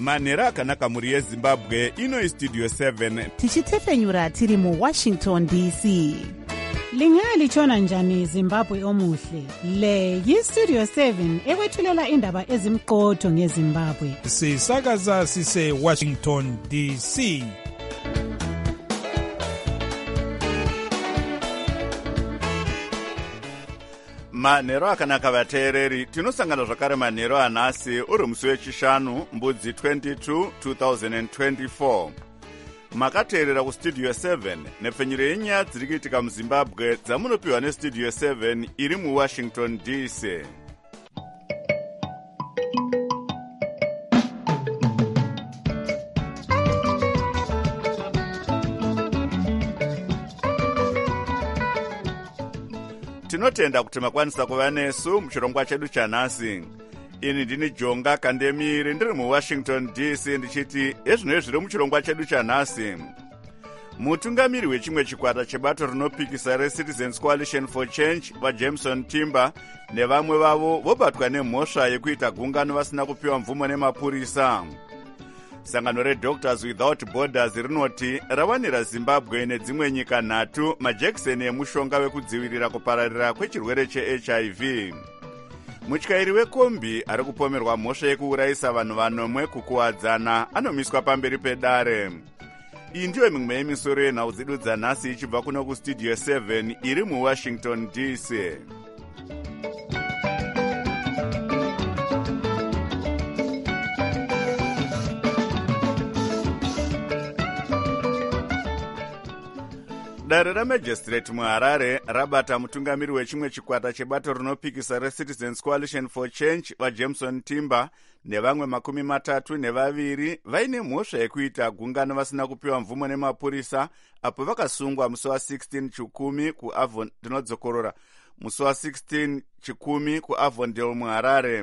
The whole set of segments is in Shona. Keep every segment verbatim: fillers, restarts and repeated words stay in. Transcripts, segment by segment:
manhero akanaka mhuri yezimbabwe. Ino istudio seven tichitefenyura tiri muwashington D C. Lingalitshona njani Zimbabwe omuhle? Le yistudio seven ekwethulela indaba ezimqotho ngeZimbabwe. Sisakaza sise Washington D C. manhero akanaka vateereri, tinosangana zvakare manhero anhasi uri musi wechishanu mbudzi twenty-two two thousand twenty-four. makateerera kustudio seven nepfenyuro yenyaya dziri kuitika muzimbabwe dzamunopiwa nestudio seven iri muwashington D C. tinotenda kuti makwanisa kuva nesu muchirongwa chedu chanhasi. Ini ndini Jonga Kandemiri ndiri muwashington D C ndichiti ezvino zviri muchirongwa chedu chanhasi. Mutungamiri wechimwe chikwata chebato rinopikisa reCitizens Coalition for Change vaJameson Timber nevamwe vavo vobatwa nemhosva yekuita gungano vasina kupiwa mvumo nemapurisa. Sangano reDoctors Without Borders rinoti rawanira Zimbabwe nedzimwe nyika nhatu majekiseni emushonga wekudzivirira kupararira kwechirwere cheH I V. Mutyairi wekombi ari kupomerwa mhosva yekuurayisa vanhu vanomwe kukuwadzana anomiswa pamberi pedare. Iyi ndiyo mimwe yemisoro yenhau dzedu dzanhasi ichibva kuno kustudio seven iri muwashington D C. Dare ramajistrate muHarare rabata mutungamiri wechimwe chikwata chebato rinopikisa reCitizens Coalition for Change vaJameson Timber nevamwe makumi matatu nevaviri vaine mhosva yekuita gungano vasina kupiwa mvumo nemapurisa apo vakasungwa musi wa16 chikumi kuAvon ndinodzokorora musi wa16 chikumi kuAvondale muHarare.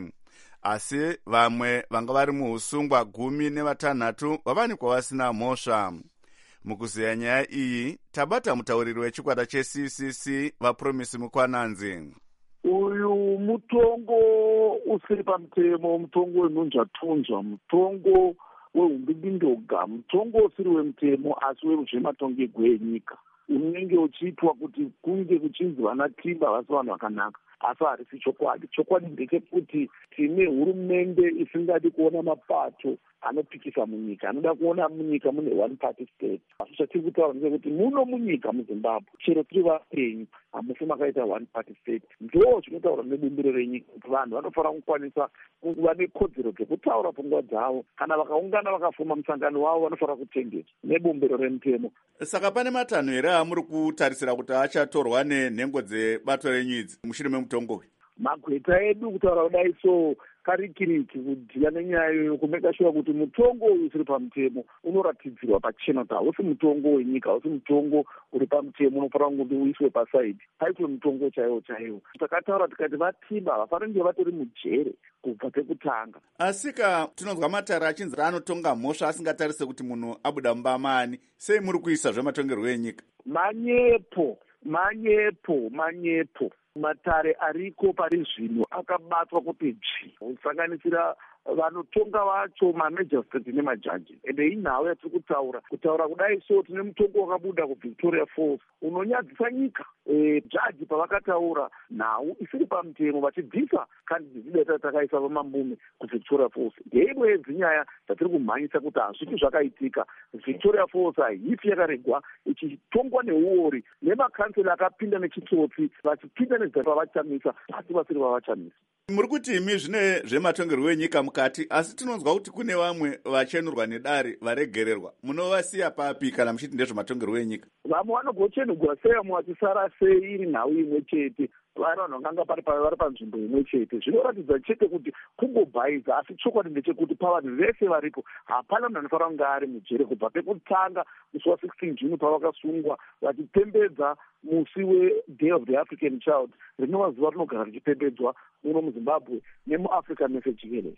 Asi vamwe vanga vari muusungwa gumi nevatanhatu vavanikwa vasina mhosva. Mukuziya nyaya iyi tabata mutauriri wechikwata cheC C C vaPromisi Mukwananzi. Uyu mutongo usiri pamutemo, mutongo wenhunzvatunzva, mutongo wehumbindindoga, mutongo usiri wemutemo asi weruzvematongegwe enyika unenge uchiitwa kuti kunge kuchinzi vana Timber vasi vanhu vakanaka, asi harisi chokwadi. Chokwadi ndechekuti tine hurumende isingadi kuona mapato anopikisa munyika, anoda kuona munyika mune one party state. Asi chatiri kutaura ndechekuti muno munyika muZimbabwe chero tiri vapenyu hamusi makaita one party state. Ndo zvinotaura nebumbiro renyika kuti vanhu vanofanira kukwanisa kuva nekodzero dzekutaura pfungwa dzavo. Kana vakaungana vakafuma musangano wavo vanofanira kutendedzwa nebumbiro remutemo. Saka pane matanho here amuri kutarisira kuti achatorwa nenhengo dzebato renyidzi mushure memutongo uyu? Magweta edu kutaura kudai so karikiriki kudhiya nenyaya iyoyo kumeka shuwa kuti mutongo uyu usiri pamutemo unoratidzirwa pachena kuti hausi mutongo wenyika, hausi mutongo uri pamutemo unofanira kuti uiswe pasaidi, paitwe mutongo chaiwo chaiwo. Takataura tikati vaTimber havafaniri kunge vatori mujere kubva pekutanga. Asika tinonzwa matare achinzi anotonga mhosva asingatarise kuti munhu abuda mumba maani. Sei muri kuisa zvematongerwo enyika? Manyepo, manyepo, manyepo. Matare ariko pari zvino akabatwa kuti dzvi, kusanganisira vanotonga vacho mamajistrate nemajaji. Ende inhau yatiri kutaura kutaura kudai so tine mutongo wakabuda kuVictoria Falls unonyadzisa nyika. E, jaji pavakataura nhau isiri pamutemo vachibvisa kandidata takaisa vamambume kuVictoria Falls. Ndeimwe yedzinyaya dzatiri kumhanyisa kuti hazviti zvakaitika. Victoria Falls haifi yakaregwa ichitongwa neuori nemakansela akapinda nechitsotsi vachipinda nezita pavachamisa asi vasiri vavachamisa. Muri kuti imi zvine zvematongerwo enyika mukati, asi tinonzwa kuti kune vamwe vachenurwa nedare varegererwa. Munovasiya papi kana muchiti ndezvematongerwo enyika? Vamwe vanogochenurwa sei, vamwe vachisara sei iri nhau imwe chete, vari vanhu vanganga vari panzvimbo imwe chete. Zvinoratidza chete kuti kungobhaiza, asi chokwadi ndechekuti pavanhu vese varipo hapana munhu anofanira kunge ari mujere kubva pekutanga musi wa16 June pavakasungwa vachipembedza musi weDay of the African Child, rinova zuva rinogara richipembedzwa muno muZimbabwe nemuAfrica mese jikelele.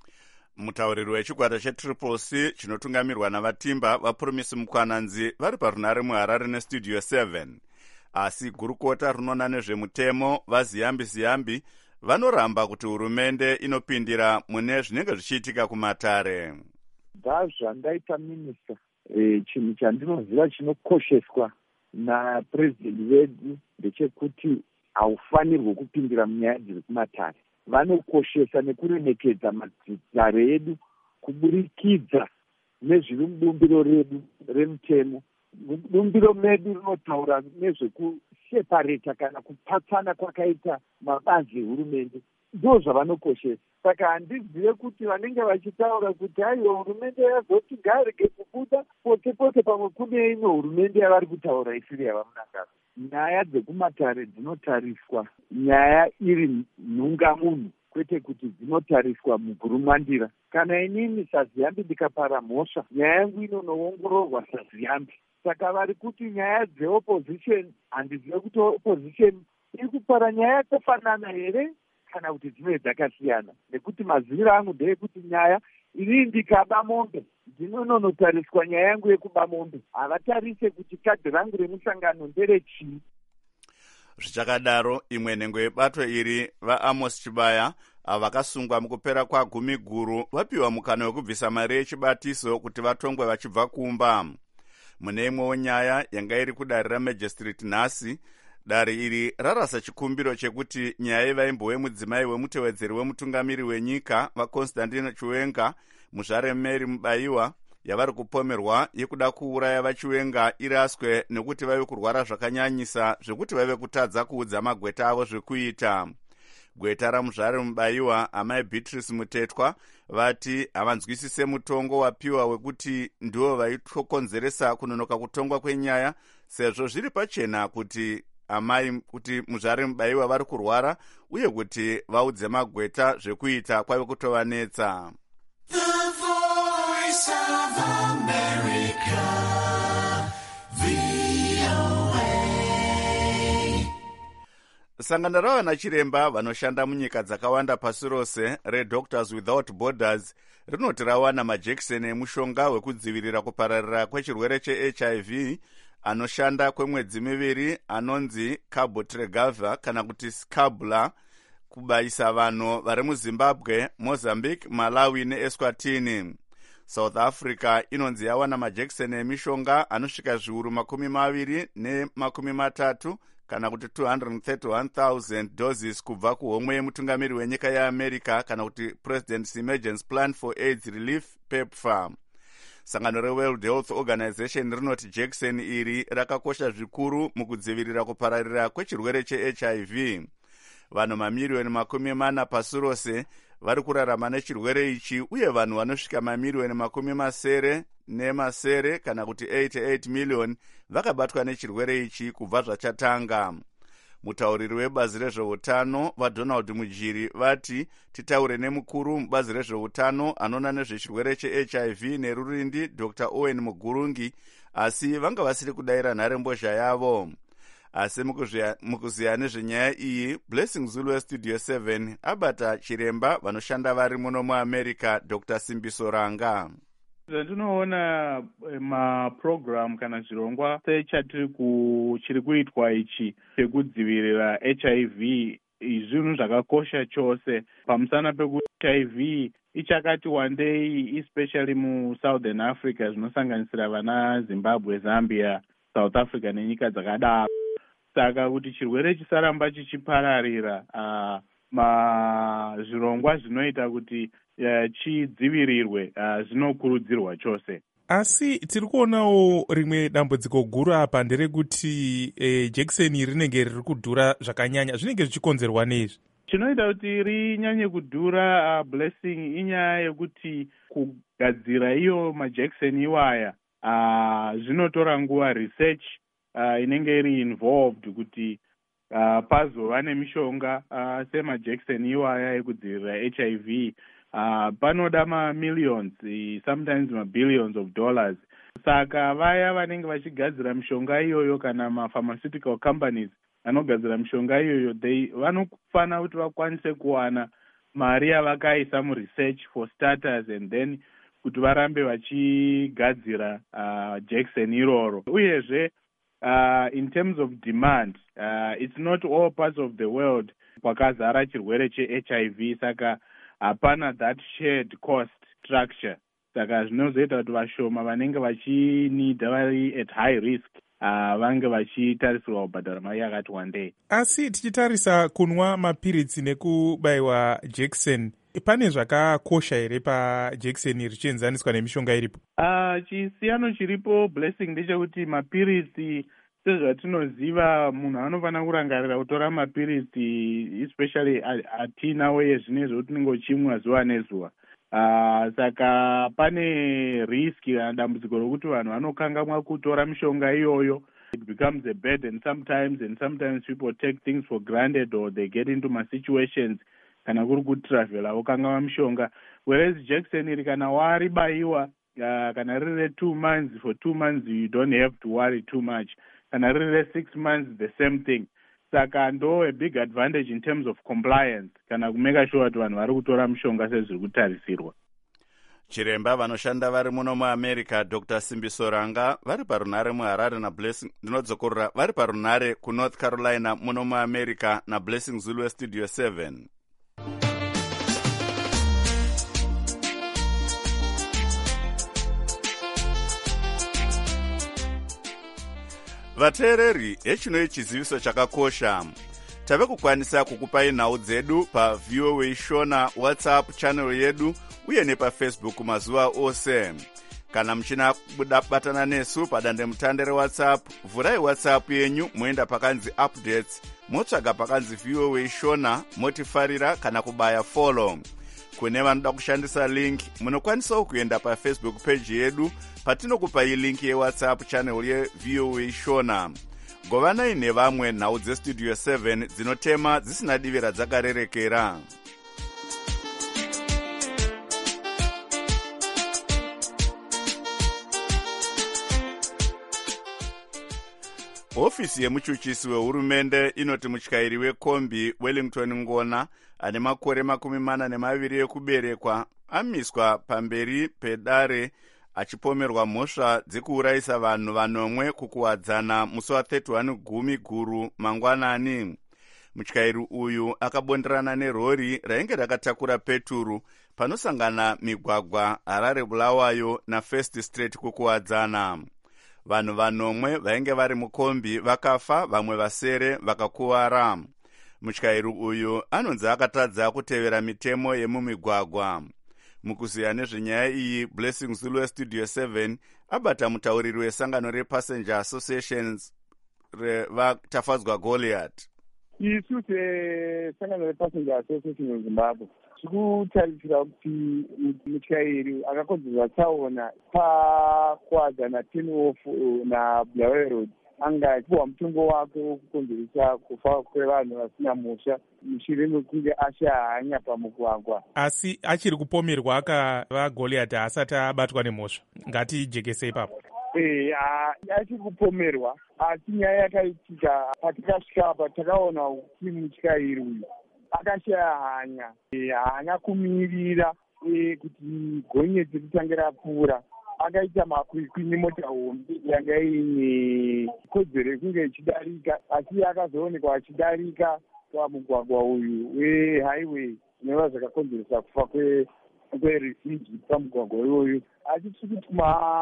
Mutauriri wechikwata cheTriple C chinotungamirwa navaTimber vaPromisi Mukwananzi vari parunare muHarare nestudio seven. Asi gurukota rinona nezvemutemo vaZiyambi Ziyambi vanoramba kuti hurumende inopindira mune zvinenge zvichiitika kumatare. zvazvandaita minista e, chinhu chandinoziva chinokosheswa napurezidendi vedu ndechekuti haufanirwe kupindira munyaya dziri kumatare. Vanokoshesa nekuremekedza matare edu kuburikidza nezviri mubumbiro redu remutemo. Bumbiro medu rinotaura nezvekusepareta kana kupatsana kwakaita mabazi ehurumende, ndo zvavanokoshesa. Saka handizive kuti vanenge vachitaura kuti aiwa hurumende yazoti ngarege kubuda pote pote, pamwe kune imwe hurumende yavari kutaura isiri yavamunangana. Nyaya dzekumatare dzinotariswa nyaya iri nhungamunhu, kwete kuti dzinotariswa mugurumwandira. Kana inini saziyambi ndikapara mhosva, nyaya yangu inonoongororwa saziyambi. Saka vari kuti nyaya dzeopposition, handizive kuti opposition iri kupara nyaya yakafanana here kana kuti dzimwe dzakasiyana, nekuti maziviro angu ndeyekuti nyaya inini ndikaba mombe ndinononotariswa nyaya yangu yekuba mombe, havatarise kuti kadhi rangu remusangano nderechii. Zvichakadaro, imwe nhengo yebato iri vaAmos Chibaya vakasungwa mukupera kwagumi guru vapiwa mukana wekubvisa mari yechibatiso kuti vatongwe vachibva kumba. Mune imwewo nyaya yanga iri kudare ramajistrate nhasi, dare iri rarasa chikumbiro chekuti nyaya yevaimbo wemudzimai wemutevedzeri wemutungamiri wenyika vaConstantine Chiwenga, muzvare Mary Mubayiwa, yavari kupomerwa yekuda kuuraya vaChiwenga iraswe nekuti vave kurwara zvakanyanyisa zvekuti vave kutadza kuudza magweta avo zvekuita. Gweta ramuzvare Mubayiwa, amai Beatrice Mutetwa, vati havanzwisise mutongo wapiwa wekuti ndiwo vaitokonzeresa kunonoka kutongwa kwenyaya, sezvo zviri pachena kuti amai kuti muzvare Mubayiwa vari kurwara uye kuti vaudze magweta zvekuita kwave kutovanetsa. Sangano ravana chiremba vanoshanda munyika dzakawanda pasi rose reDoctors Without Borders rinoti rawana majekiseni emushonga wekudzivirira kupararira kwechirwere cheH I V anoshanda kwemwedzi miviri anonzi Cabotegravir kana kuti Scabula kubayisa vanhu vari muZimbabwe, Mozambique, Malawi neEswatini. South Africa inonzi yawana majekiseni emishonga anosvika zviuru makumi maviri nemakumi matatu kana kuti two hundred thirty-one thousand doses kubva kuhomwe yemutungamiri wenyika yeAmerica kana kuti President's Emergency Plan for AIDS Relief PEPFAR. Sangano reWorld Health Organization rinoti jekiseni iri rakakosha zvikuru mukudzivirira kupararira kwechirwere cheH I V. Vanhu mamiliyoni makumi mana pasi rose vari kurarama nechirwere ichi, uye vanhu vanosvika mamiliyoni makumi masere nemasere kana kuti eighty-eight million vakabatwa nechirwere ichi kubva zvachatanga. Mutauriri webazi rezveutano vaDonald Mujiri vati titaure nemukuru mubazi rezveutano anoona nezvechirwere cheH I V nerurindi Doctor Owen Mugurungi, asi vanga vasiri kudayira nharembozha yavo. Asi mukuziya nezvenyaya iyi, Blessing Zulu weStudio seven abata chiremba vanoshanda vari muno muAmerica, Doctor Simbiso Ranga. Zvandinoona maprogram kana zvirongwa sechatiri kuchiri kuitwa ichi chekudzivirira H I V zvinhu zvakakosha chose pamusana pekuti H I V ichakati wandei, especially muSouthern Africa zvinosanganisira vana Zimbabwe, Zambia, South Africa nenyika dzakadaro. Saka kuti chirwere chisaramba chichipararira, uh, mazvirongwa zvinoita kuti uh, chidzivirirwe uh, zvinokurudzirwa chose. Asi tiri kuonawo rimwe dambudziko guru apa nderekuti eh, jekiseni rinenge riri kudhura zvakanyanya. Zvinenge zvichikonzerwa nezvi? Chinoita kuti rinyanye kudhura uh, Blessing inyaya yekuti kugadzira iyo majekiseni iwaya uh, zvinotora nguva. Research uh, inenge iri involved kuti uh, pazova nemishonga uh, semajekiseni iwaya ekudzivirira H I V uh, panoda ma-millions, sometimes ma-billions of dollars. Saka vaya vanenge vachigadzira mishonga iyoyo kana ma-pharmaceutical companies vanogadzira mishonga iyoyo, vanofana kuti vakwanise kuwana mari yavakaisa muresearch for starters and then kuti varambe vachigadzira uh, jekiseni iroro. Uyezve uh, in terms of demand, uh, it's not all parts of the world kwakazara chirwere che H I V, saka hapana that shared cost structure saka zvinozoita kuti vashoma vanenge vachinidha vari at high risk uh, vange vachitarisirwa kubhadhara mari yakati wandei. Asi tichitarisa kunwa mapiritsi nekubayiwa jekiseni, pane zvakakosha here pajekiseni richienzaniswa nemishonga iripo? Uh, chisiyano chiripo Blessing ndechekuti mapiritsi sezvatinoziva munhu anofanira kurangarira kutora mapiritsi especially atinawo yezvinezvi kuti unenge uchimwa zuva nezuva. Uh, saka pane riski kana dambudziko rokuti vanhu vanokangamwa kutora mishonga iyoyo. It becomes a burden sometimes, and sometimes people take things for granted or they get into my situations kana kuri kutravela wokangamwa mishonga. Whereas jekiseni iri kana waribayiwa uh, kana riri two months, for two months you don't have to worry too much. Kana riri six months the same thing. Saka ndo a big advantage in terms of compliance kana kumeka sure kuti vanhu vari kutora mishonga sezviri kutarisirwa. Chiremba vanoshanda vari muno muamerica Doctor Simbiso Ranga vari parunare muHarare naBlessing ndinodzokorora vari parunare kuNorth Carolina muno muamerica naBlessing Zulu Studio seven. Vateereri, hechino chiziviso chakakosha. Tave kukwanisa kukupai nhau dzedu pa V O A Shona WhatsApp channel yedu uye nepa Facebook mazuva ose. Kana mchina batana nesu padande mutandere WhatsApp, vurai WhatsApp yenyu muenda pakanzi updates, motsvaga pakanzi V O A Shona, motifarira kana kubaya follow. Kune vanoda kushandisa link, munokwanisa kuenda pa Facebook page yedu patinokupai link ye WhatsApp channel ye V O A Shona. Govanai nevamwe nhau dzeStudio seven dzinotema dzisina divira dzakarerekera. Ofisi yemuchuchisi wehurumende inoti mutyairi wekombi Wellington Ngona ane makore makumi mana nemaviri ekuberekwa amiswa pamberi pedare achipomerwa mhosva dzekuurayisa vanhu vanomwe kukuwadzana musi wa thirty one gumi guru mangwanani. Mutyairi uyu akabonderana nerori rainge rakatakura peturu panosangana migwagwa Harare Bulawayo na First Street kukuwadzana. Vanhu vanomwe vainge vari mukombi vakafa, vamwe vasere vakakuwara. Mutyairi uyu anonzi akatadza kutevera mitemo yemumigwagwa. Mukuziya nezvenyaya iyi, Blessing Zulu Studio seven abata mutauriri wesangano rePassenger Associations revatafadzwa Goliath. Isu sesangano rePassenger Association muZimbabwe tikutarisira kuti mutyairi akakodzerwa tsaona pakuwadzana ten off na Bulawayo Road anga achipuwa mutongo wake wokukonzeresa kufa kwevanhu vasina mhosva mushure mekunge ashahanya pamugwagwa. Asi achiri kupomerwa akava Goliath asati abatwa nemhosva, ngatijekese ipapo. Eh, achiri kupomerwa, asi nyaya yakaitika patikasvika apa takaona kuti mutyairi uyu akashaya hanya, haana kumirira kuti gonyeti ritange rapfuura. Akaita makwikwi nemota hombe yanga ine kodzero yekunge ichidarika, asi akazoonekwa achidarika pamugwagwa uyu wehighway zvinova zvakakonzeresa kufa kwerefugee pamugwagwa iyoyo. Asi tiri kuti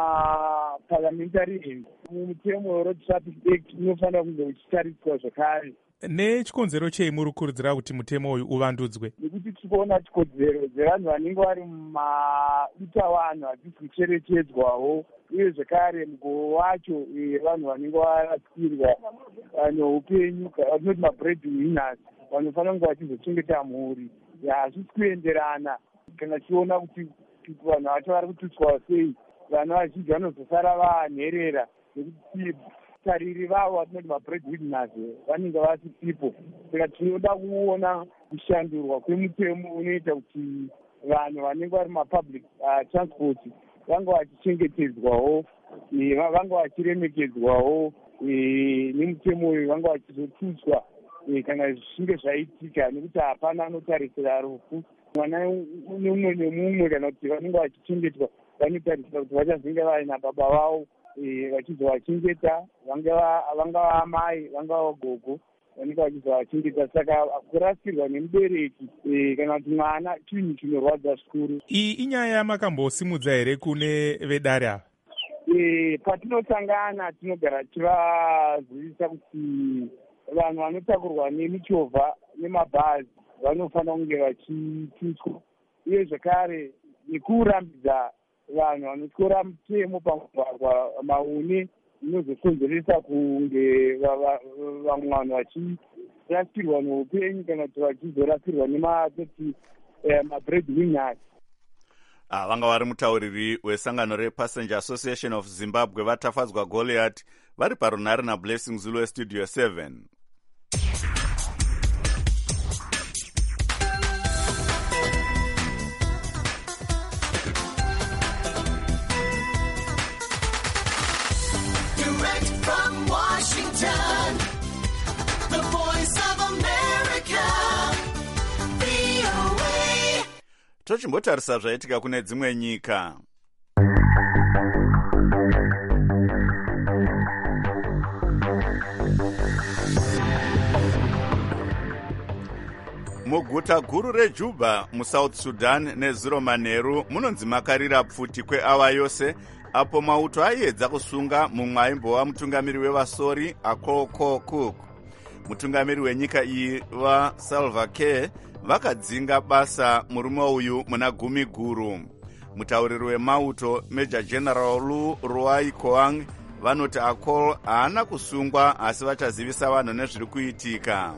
maparliamentary end mutemo weroad traffic act unofanira kunge uchitariswa zvakare. Nechikonzero chei muri kukurudzira kuti mutemo uyu uvandudzwe? Nekuti tikuona chikodzero dzevanhu vanenge vari mumadutavanhu hadzisi kucherechedzwawo, uye zvekare mugoo wacho vanhu vanenge varasikirwa neupenyu, vatinoti mabreadwinners vanofanira kunge vachizochengeta mhuri. Hazvisi kuenderana kana tichiona kuti vanhu vacho vari kututswa sei, vanhu vazhinji vanozosara vanherera nekuti tariri vavo vatinoti mabreadwinners vanenge vasisipo. Saka tinoda kuona kushandurwa kwemutemo unoita kuti vanhu vanenge vari mapublic uh, transport vange vachichengetedzwawo, vange vachiremekedzwawo, nemutemo uyu vange vachizotutswa kana zvichinge zvaitika, nekuti hapana anotarisira rufu. Mwana nemumwe nemumwe kana kuti vanenge vachichengetwa vanotarisira kuti vachazenge vaina baba vavo vachizovachengeta, vangava amai, vangava gogo, vanenge vachizovachengeta. Saka kurasirwa nemubereki kana kuti mwana chinhu chinorwadza zvikuru. Iyi inyaya yamakambosimudza here kune vedare ava? E, patinosangana tinogara tivazivisa kuti vanhu vanotakurwa nemichovha nemabhazi vanofanira kunge vachitiswa, uye zvakare nekurambidza vanhu vanotyora mutemo pamugwagwa maune inozokonzeresa kunge vamwe vanhu vachirasirwa neupenyu kana kuti vachizorasirwa nematoti mabreadwinners. Ah, vanga vari mutauriri wesangano rePassenger Association of Zimbabwe vatafadzwa Goliath vari parunhare naBlessing Zulu weStudio seven. Direct from Washington, the voice of America, V O A. Tochimbotarisa zvaitika kune dzimwe nyika. Muguta guru reJuba muSouth Sudan nezuro manheru munonzi makarira pfuti kweawa yose apo mauto aiedza kusunga mumwe aimbova mutungamiri wevasori Akoko Cook. Mutungamiri wenyika iyi vaSalva Kiir vakadzinga basa murume uyu muna gumi guru. Mutauriri wemauto Major General Lu Ruai Koang vanoti Akol haana kusungwa asi vachazivisa vanhu nezviri kuitika.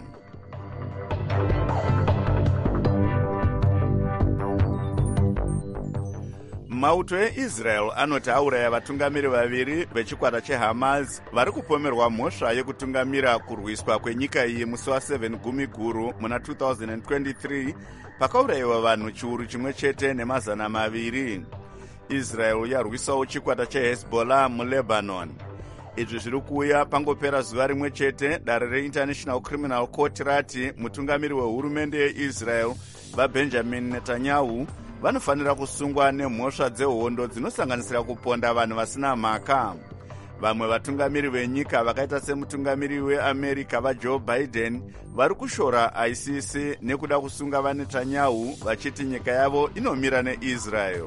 Mauto eIsrael anoti auraya vatungamiri vaviri vechikwata cheHamas vari kupomerwa mhosva yekutungamira kurwiswa kwenyika iyi musi wa7 gumi guru muna two thousand twenty-three pakaurayiwa vanhu chiuru chimwe chete nemazana maviri. Israel yarwisawo chikwata cheHezbollah muLebanon. Izvi zviri kuuya pangopera zuva rimwe chete dare reInternational Criminal Court rati mutungamiri wehurumende yeIsrael vaBenjamin Netanyahu vanofanira kusungwa nemhosva dzehondo dzinosanganisira kuponda vanhu vasina mhaka. Vamwe vatungamiri venyika vakaita semutungamiri weAmerica vaJoe Biden vari kushora I C C nekuda kusunga vaNetanyahu vachiti nyika yavo inomira neIsrael.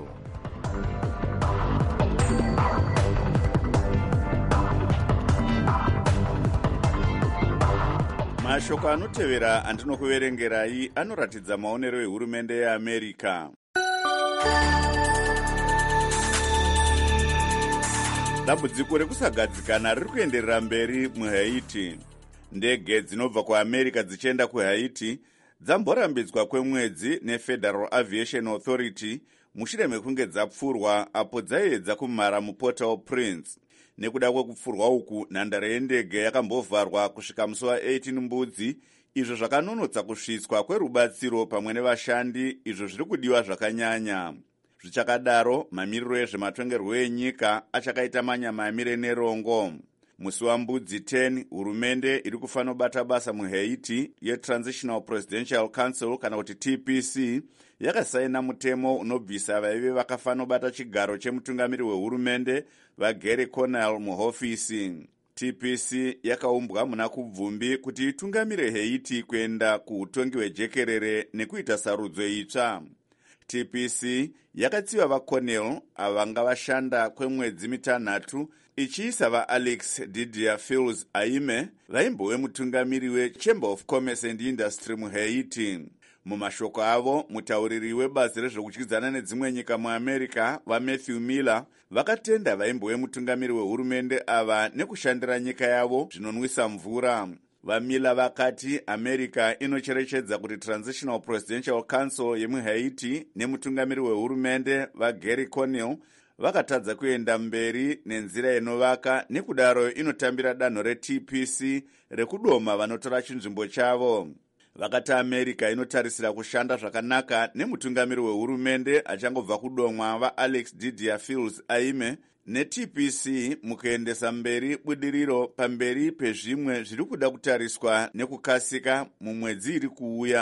Mashoko anotevera andinokuverengerai anoratidza maonero ehurumende yeAmerica. Dambudziko rekusagadzikana riri kuenderera mberi muHaiti. Ndege dzinobva kuAmerica dzichienda kuHaiti dzamborambidzwa kwemwedzi neFederal Aviation Authority mushure mekunge dzapfurwa apo dzaiedza kumhara muPort-au-Prince. Nekuda kwekupfurwa uku, nhandare yendege yakambovharwa kusvika musi wa18 mbudzi, izvo zvakanonotsa kusvitswa kwerubatsiro pamwe nevashandi, izvo zviri kudiwa zvakanyanya. Zvichakadaro, mamiriro ezvematongerwo enyika achakaita manyama amire nerongo. Musi wambudzi ten, hurumende iri kufanira bata basa muHaiti yeTransitional Presidential Council kana kuti T P C yakasaina mutemo unobvisa vaive vakafanira bata chigaro chemutungamiri wehurumende vaGary Conille muhofisi. T P C yakaumbwa muna kubvumbi kuti itungamire Haiti kuenda kuutongi hwejekerere nekuita sarudzo itsva. T P C yakatsiva vaConille avanga vashanda kwemwedzi mitanhatu ichiisa vaAlex Didier Fils Aime vaimbove mutungamiri weChamber of Commerce and Industry muHaiti. Mumashoko avo, mutauriri webazi rezvokudyidzana nedzimwe nyika muAmerica vaMatthew Miller vakatenda vaimbove mutungamiri wehurumende ava nekushandira nyika yavo zvinonwisa mvura. VaMiller vakati America inocherechedza kuti Transitional Presidential Council yemuHaiti nemutungamiri wehurumende vaGary Conille vakatadza kuenda mberi nenzira inovaka, nekudaro inotambira danho reT P C rekudoma vanotora chinzvimbo chavo. Vakati America inotarisira kushanda zvakanaka nemutungamiri wehurumende achangobva kudomwa vaAlex Didier Fils Aime neT P C mukuendesa mberi budiriro pamberi pezvimwe zviri kuda kutariswa nekukasika mumwedzi iri kuuya.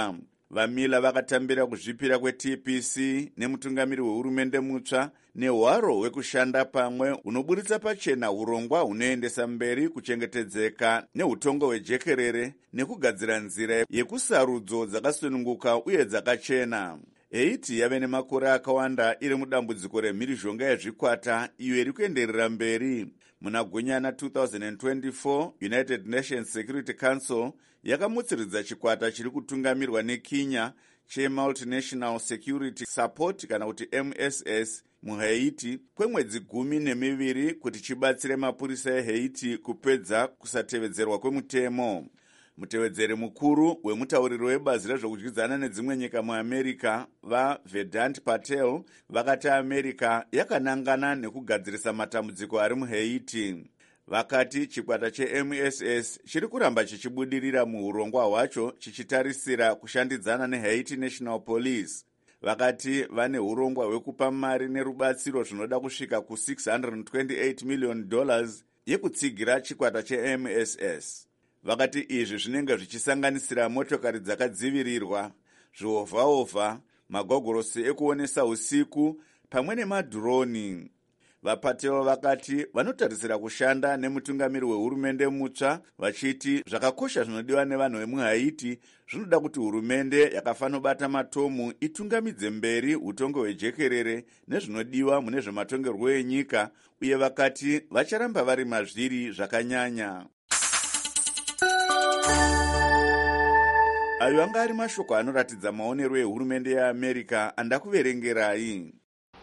vamila vakatambira kuzvipira kwe-T P C nemutungamiri wehurumende mutsva nehwaro hwekushanda pamwe hunoburitsa pachena urongwa hunoendesa mberi kuchengetedzeka neutongo hwejekerere nekugadzira nzira yekusarudzo dzakasununguka uye dzakachena. Haiti yave nemakore akawanda iri mudambudziko remhirizhonga yezvikwata iyo iri kuenderera mberi. Muna Gunyana two thousand twenty-four, United Nations Security Council yakamutsiridza chikwata chiri kutungamirwa neKenya che-Multinational Security Support kana kuti M S S muHaiti kwemwedzi gumi nemiviri kuti chibatsire mapurisa eHaiti kupedza kusatevedzerwa kwemutemo. Mutevedzeri mukuru wemutauriro webazi rezvokudyidzana nedzimwe nyika muAmerica vaVedant Patel vakati America yakanangana nekugadzirisa matambudziko ari muHaiti. Vakati chikwata che-M S S chiri kuramba chichibudirira muurongwa hwacho chichitarisira kushandidzana neHaiti National Police. Vakati vane urongwa hwekupa mari nerubatsiro zvinoda kusvika ku six hundred twenty-eight million dollars yekutsigira chikwata che-M S S. Vakati izvi zvinenge zvichisanganisira motokari dzakadzivirirwa, zviovhaovha, magogorosi ekuonesa usiku pamwe nemadhironi. VaPatel vakati vanotarisira kushanda nemutungamiri wehurumende mutsva vachiti zvakakosha zvinodiwa nevanhu vemuHaiti zvinoda kuti hurumende yakafanobata matomu itungamidze mberi utongo hwejekerere nezvinodiwa mune zvematongerwo enyika, uye vakati vacharamba vari mazviri zvakanyanya. Ayo anga ari mashoko anoratidza maonero ehurumende yeAmerica andakuverengerai.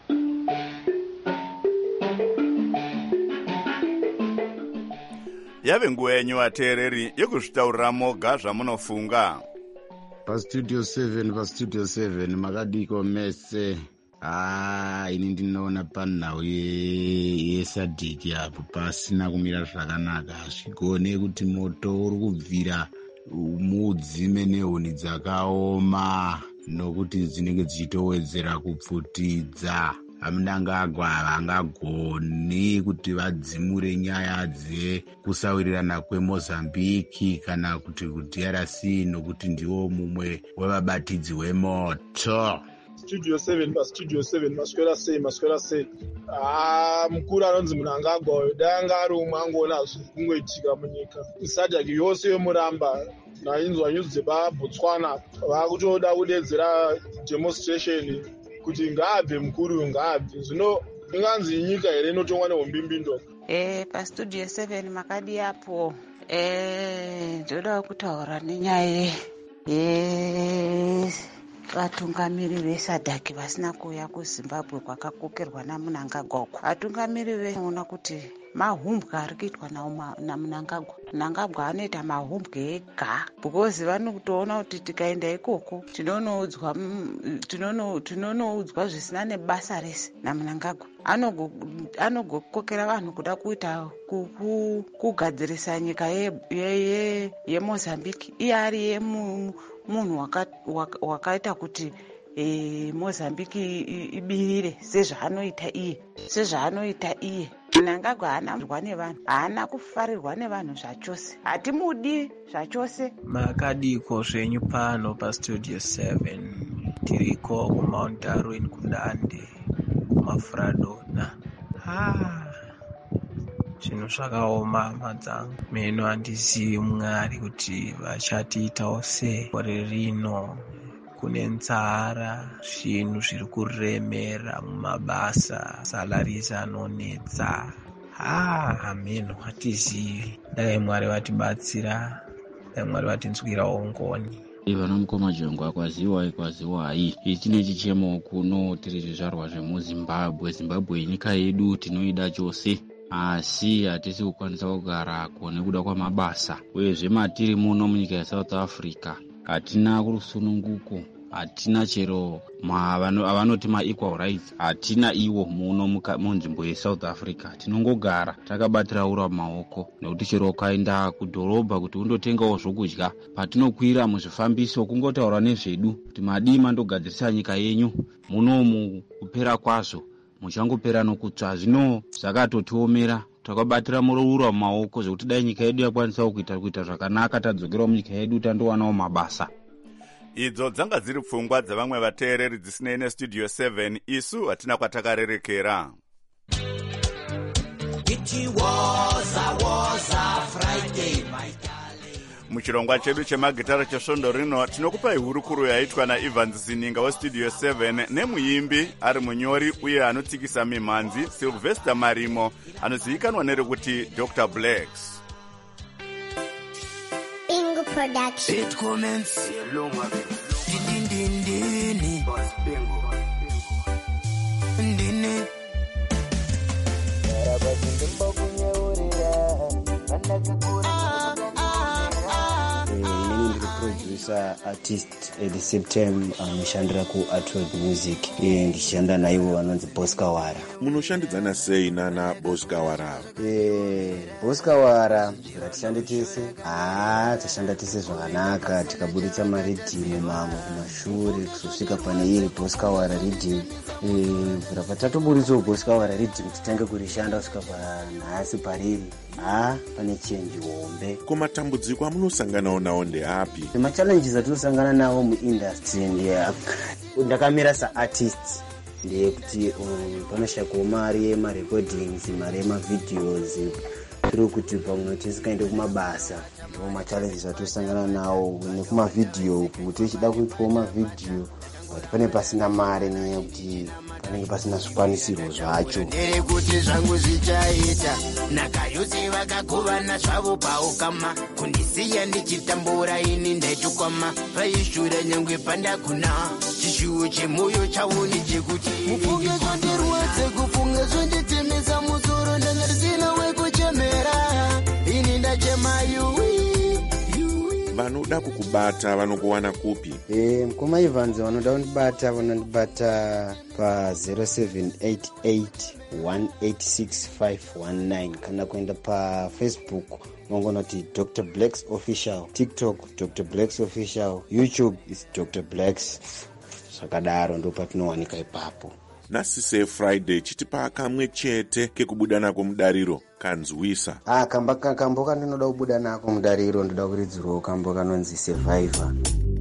Yave nguva yenyu vateereri yekuzvitaurira moga zvamunofunga. PaStudio seven PaStudio seven makadiko mese. Ah, ini ndinoona panhau yesadhiki apo pasina kumira zvakanaka. Zvigone kuti moto uri kubvira mudzime nehuni dzakaoma nokuti dzinenge dzichitowedzera kupfutidza. Amunangagwa havangagoni kuti vadzimure nyaya dzekusawirirana kweMozambique kana kuti ku-D R C nokuti ndiwo mumwe wevabatidzi wemoto. Studio seven paStudio seven maswera sei maswera sei. Ah, mukuru anonzi Munangagwa uyo danga ari umwe angoona zviri kungoitika munyika. Sadhaki yose yomuramba nainzwa nyuzi dzepaBotswana vakutoda kudedzera demonstration kuti ngaabve mukuru ngaabve. Zvino inganzi nyika here inotongwa nehombimbindoka. Eh, paStudio seven makadi apo. Eh, ndoda kutaura nenyaya ye vatungamiri vesadhaki vasina kuuya kuZimbabwe kwakakokerwa naMunangagwa uko. Vatungamiri veona kuti mahumbwe ari kuitwa naMunangagwa. Munangagwa anoita mahumbwe ega because vanotoona kuti tikaenda ikoko tinonoudzwa tinonoudzwa zvisina nebasa rese naMunangagwa. Anogokokera vanhu kuda kuita kugadzirisa nyika yeMozambique. Iye ari yemunhu wakaita kuti Mozambique ibirire sezvaanoita iye sezvaanoita iye. Munangagwa haana kufarirwa nevanhu, haana kufarirwa nevanhu zvachose, hatimudi zvachose. Makadiko zvenyu pano paStudio seven tiriko kuMount Darwin kuDande kumaFradona. Ah, zvinhu zvakaoma madzangu. Meno handizivi Mwari kuti vachatiitawo sei gore rino. Kune nzara, zvinhu zviri kuremera mumabasa, salaries anonetsa. Ah, meno hatizivi. Dai Mwari vatibatsira, dai Mwari vatinzwirawo ngoni. Vanomukoma jengo akwaziwa ikwaziwai. Ichi nechichemo kuno tiri zvizvarwa zvemuZimbabwe. Zimbabwe nyika yedu tinoida chose, asi hatisi kukwanisa kugara kune kuda kwamabasa. Uyezve matiri muno munyika yeSouth Africa hatina kurusununguko, hatina chero avanoti ma-equal rights, hatina iwo muno munzvimbo yeSouth Africa. Tinongogara takabatira ura maoko, nekuti chero ukaenda kudhorobha kuti undotengawo zvokudya, patinokwira muzvifambiso kungotaura nezvedu kuti madii mandogadzirisa nyika yenyu, munomu kupera kwazvo muchangopera nokutsva. Zvino zvakatotiomera, takabatira muroura maoko zvekuti dai nyika yedu yakwanisa kuita kuita zvakanaka, tadzokerawo munyika yedu tandowanawo mabasa. idzo dzanga dziri pfungwa dzavamwe vateereri dzisinei nestudio seven, isu hatina kwatakarerekera. Muchirongwa chedu chemagitara chesvondo rino tinokupai hurukuro yaitwa naEvans Zininga westudio seven nemuimbi ari munyori uye anotsikisa mimhanzi Sylvester Marimo anozivikanwa nerekuti Doctor Blacks. Bingo Production. It commence. Din din din. Bingo. Din. Producer artist at the same time anoshandira ku Artwork Music ndichishanda naivo vanonzi Boskawara. Munoshandidzana sei nana Boskawara? Eh, Boskawara ratishande tese. Ah, tashanda tese zvakanaka, tikabuditsa maridhimu mamwe kumashure kusvika pane iri Boskawara Reading. Eh, rapatatoburitsa Boskawara Reading titange kurishanda kusvika panhasi pariri. Ah, pane change hombe. Koma tambudziko amunosanganawo nawo ndeapi? Ma challenges atinosangana nawo muindustry ndiya ndakamira saartist ndeyekuti um, panoshakwa mari yemarecordings, mari yemavideos, tiri kuti pamwe tisikaende kumabasa. Ndo machallenges atinosangana nawo nekumavideo, kuti uchida kuitwa mavideo kuti pane pasina mari nekuti panenge pasina zvikwanisiro zvacho. Kuti zvangu zvichaita nakayose vakagovana zvavo paukama kundisiya ndichitambura ini ndaitukwama paishure nyangwe pandakuna chishuwo chemoyo chaoni chekuti mufunge zvondirwadze kufunga zvonditemesa musoro ndanga risina wekuchemera ini ndachemayu. Vanoda kukubata vanokuwana kupi? Eh, mukoma Evans vanoda kundibata vanondibata pa zero seven eight eight one eight six five one nine kana kuenda pa Facebook vangonoti Doctor Blacks Official, TikTok Doctor Blacks Official, YouTube is Doctor Blacks. Sakadaro ndo patinowanika ipapo. Nasise Friday chitipa kamwe chete kekubuda nako mudariro kanzwisa. Ah, kamba kambo kaninoda kubuda nako mudariro ndoda kuridziro kambo kanonzi Survivor.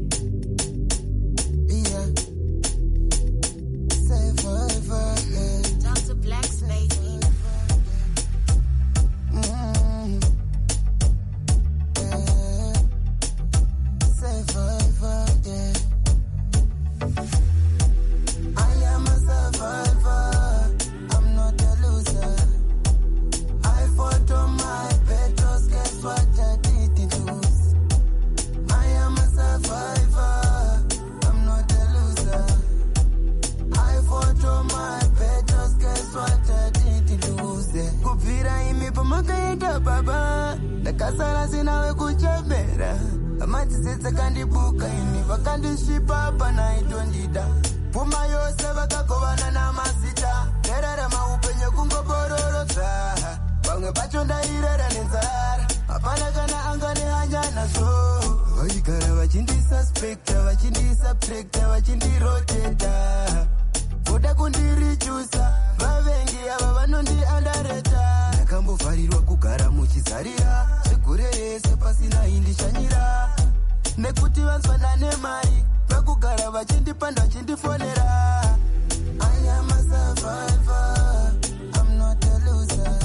Nekuti vanzwa nemari vakugara vachindipanda vachindifonera. I am a survivor, I'm not a loser.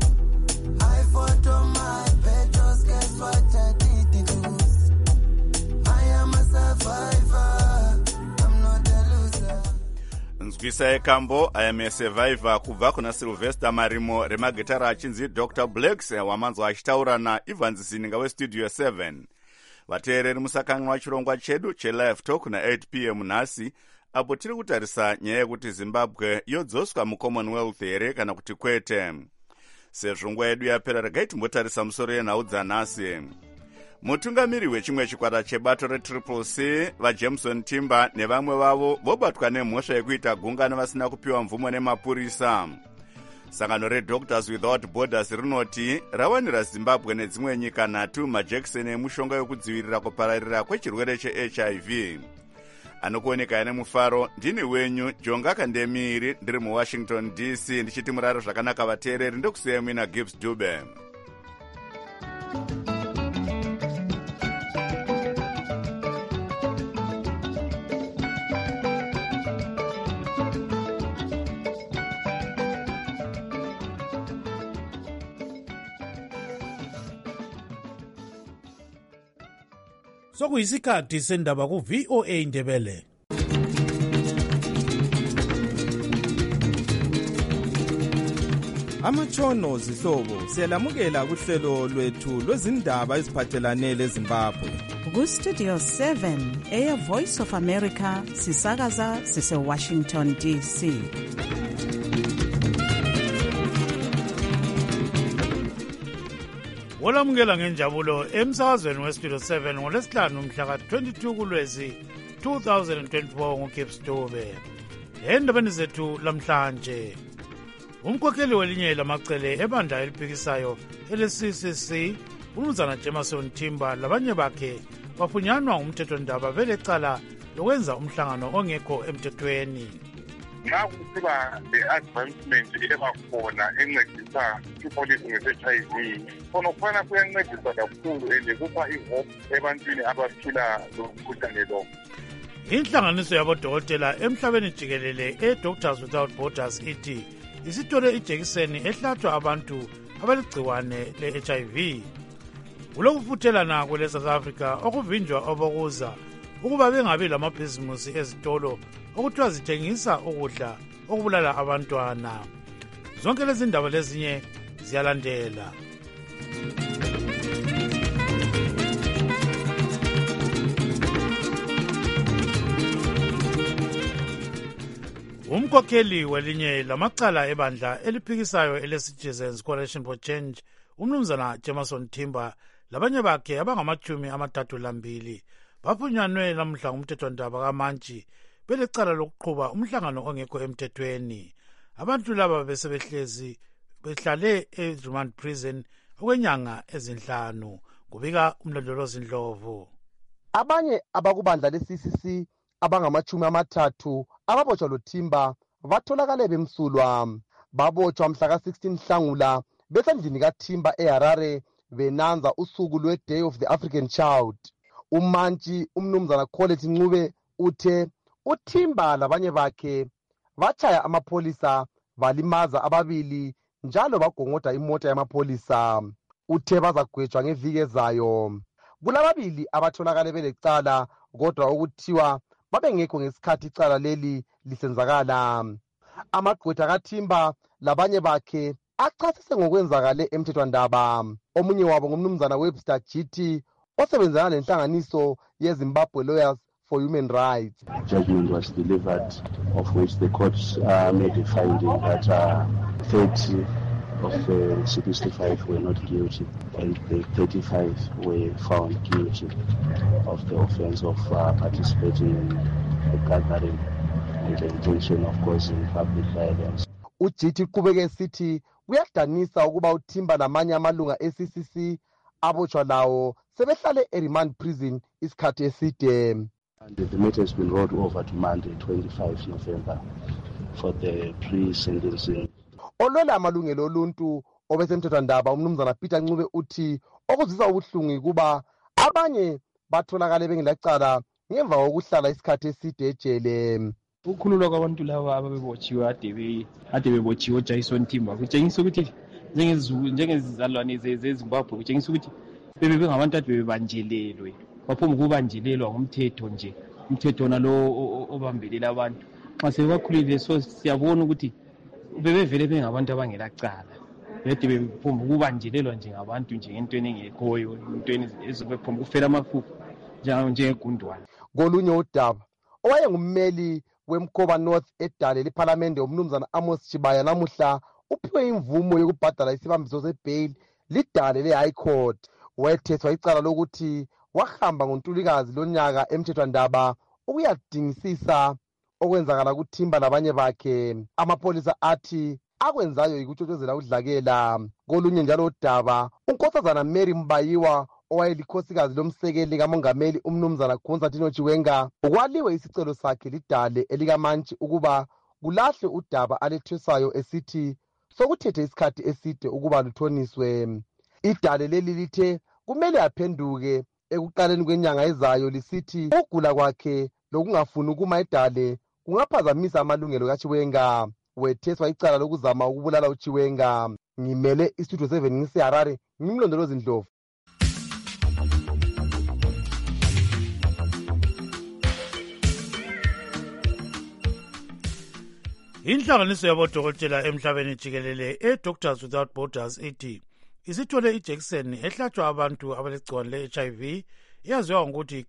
I fought on my battles, guess what I didn't lose. I am a survivor, I'm not a loser. Nzwisa yekambo I am a survivor kubva kuna Sylvester Marimo remagitara achinzi Doctor Blacks wamanzwa achitaura naEvans Zininga westudio seven. Vateereri musakanganwa chirongwa chedu chelive talk na eight p m nhasi apo tiri kutarisa nyaya yekuti Zimbabwe yodzoswa muCommonwealth here kana kuti kwete. Sezvo nguva yedu yapera regai timbotarisa musoro yenhau dzanhasi. Mutungamiri wechimwe chikwata chebato retriple C vaJameson Timber nevamwe vavo vobatwa nemhosva yekuita gungano vasina kupiwa mvumo nemapurisa. Sangano reDoctors Without Borders rinoti rawanira Zimbabwe nedzimwe nyika nhatu majekiseni emushonga yokudzivirira kupararira kwechirwere cheH I V. Anokuoneka nemufaro ndini wenyu Jonga Kandemiri ndiri muWashington D C ndichiti muraro zvakanaka vateereri ndokusiyai mina Gibbs Dube. sokuyisikhathi sendaba ku-V O A Ndebele. Amatshono zihlobo siyalamukela kuhlelo lwethu lwezindaba eziphathelane leZimbabwe. Ku-Studio seven eya Voice of America sisakaza sise-Washington D C. Wolamukela ngenjabulo emsakazweni we-Studio seven ngolwesihlanu mhla ka-twenty-two kuLwezi two thousand twenty-four nguGibbs Dube. Endabeni zethu lamhlanje, umkhokheli welinye lamacele ebandla eliphikisayo ele-C C C uMnumzana Jameson Timba labanye bakhe bafunyanwa ngumthethondaba belecala lokwenza umhlangano ongekho emthethweni. Nxa kusiba le-advancement ebakhona encedisa ipolisi nge-H I V, khonokufana kuyancedisa kakhulu and kupha ihope ebantwini abaphila lomkhuhlane lo. Inhlanganiso yabodokotela emhlabeni jikelele e-Doctors Without Borders ithi isithole ijekiseni ehlatshwa abantu abaligciwane le-H I V. Kulokufuthelana kwele-South Africa okuvinjwa obokuza ukuba bengabi lamabhizimusi ezitolo okuthiwa zithengisa ukudla okubulala abantwana. Zonke lezi ndaba lezinye ziyalandela. Umkhokheli welinye lamacala ebandla eliphikisayo ele-Citizens Coalition for Change uMnumzana Jameson Timba labanye bakhe abangamachumi amathathu lambili bafunyanwe namhla ngumthethwandaba kaMantshi belecala lokuqhuba umhlangano ongekho emthethweni. Abantu laba besebehlezi behlale e-Remand Prison okwenyanga ezinhlanu, kubika umlondolozi Ndlovu. Abanye abakubandla le-C C C abangamachumi amathathu ababotshwa loThimba batholakale bemsulwa. Babotshwa mhla ka-sixteen Nhlangula besendlini kaThimba eHarare benanza usuku lwe-Day of the African Child. uMantshi uMnumzana Colette Ncube uthe uThimba labanye bakhe batshaya amapholisa balimaza ababili njalo bagongoda imota yamapholisa. Uthe bazagwetshwa ngeviki ezayo. Kulababili abatholakale belecala kodwa okuthiwa babengekho ngesikhathi icala leli lisenzakala. Amagqwetha kaThimba labanye bakhe achasise ngokwenzakale emthethwandaba. Omunye wabo ngumnumzana Webster G T osebenzana lenhlanganiso yeZimbabwe Lawyers for Human Rights. Judgment was delivered, of which the court uh, made a finding that uh, thirty of the sixty-five were not guilty and the thirty-five were found guilty of the offense of uh, participating in a gathering with the intention of causing public violence. U-G T qhubeke sithi kuyadanisa ukuba uThimba namanye amalunga e-C C C abotshwa lawo sebehlale e-Remand Prison isikhathi eside. And the matter has been rolled over to Monday, twenty-fifth November, for the pre-sentencing. Olwela amalungelo oluntu obesemthethwandaba uMnumzana Peter Ncube uthi okuzisa ubuhlungu kuba abanye batholakale bengelacala ngemva kokuhlala isikhathi eside ejele. Ukukhululwa kwabantu laba ababebotshiwe ade ade bebotshiwe uJameson Timba kutshengisa ukuthi njengezizalwane zeZimbabwe kutshengisa ukuthi bebe bengabantu ade bebanjelelwe baphuma ukubanjelelwa ngumthetho nje umthetho nalo obambelela abantu nxa sebakhulile. So siyabona ukuthi bebevele bengabantu abangelacala bede bephuma ukubanjelelwa njengabantu nje entweni engekhoyo entweni ezibephuma ukufela amafufu njengegundwane. Kolunye udaba owayengummeli wemkhoba North edale lephalamende uMnumzana Amos Chibaya namuhla uphiwe imvumo yokubhadala isibambiso sebail lidale le-High Court. Wethethwa icala lokuthi wahamba ngoNtulikazi lonyaka emthethwandaba ukuyadingisisa okwenzakala kuThimba labanye bakhe. Amapolisa athi akwenzayo yikutshotshozelwa udlakela. Kolunye njalo udaba uNkosazana Mary Mbayiwa owayelikhosikazi lomsekeli kamongameli uMnumzana Constantine Chiwenga ukwaliwe isicelo sakhe lidale elikaMantshi ukuba kulahle udaba alethwesayo esithi sokuthethe isikhathi eside ukuba luthoniswe. Idale leli lithe kumele aphenduke ekuqaleni kwenyanga ezayo lisithi ukugula kwakhe lokungafuni ukuma edale kungaphazamisa amalungelo kaChiwenga. Wetheswa icala lokuzama ukubulala uChiwenga. Ngimele iStudio seven ngiseHarare ngimlondolozi Ndlovu. Inhlanganiso yabodokotela emhlabeni jikelele e-Doctors Without Borders ithi isithole ijekiseni ehlatshwa abantu abalegciwane le-H I V iyaziwa ngokuthi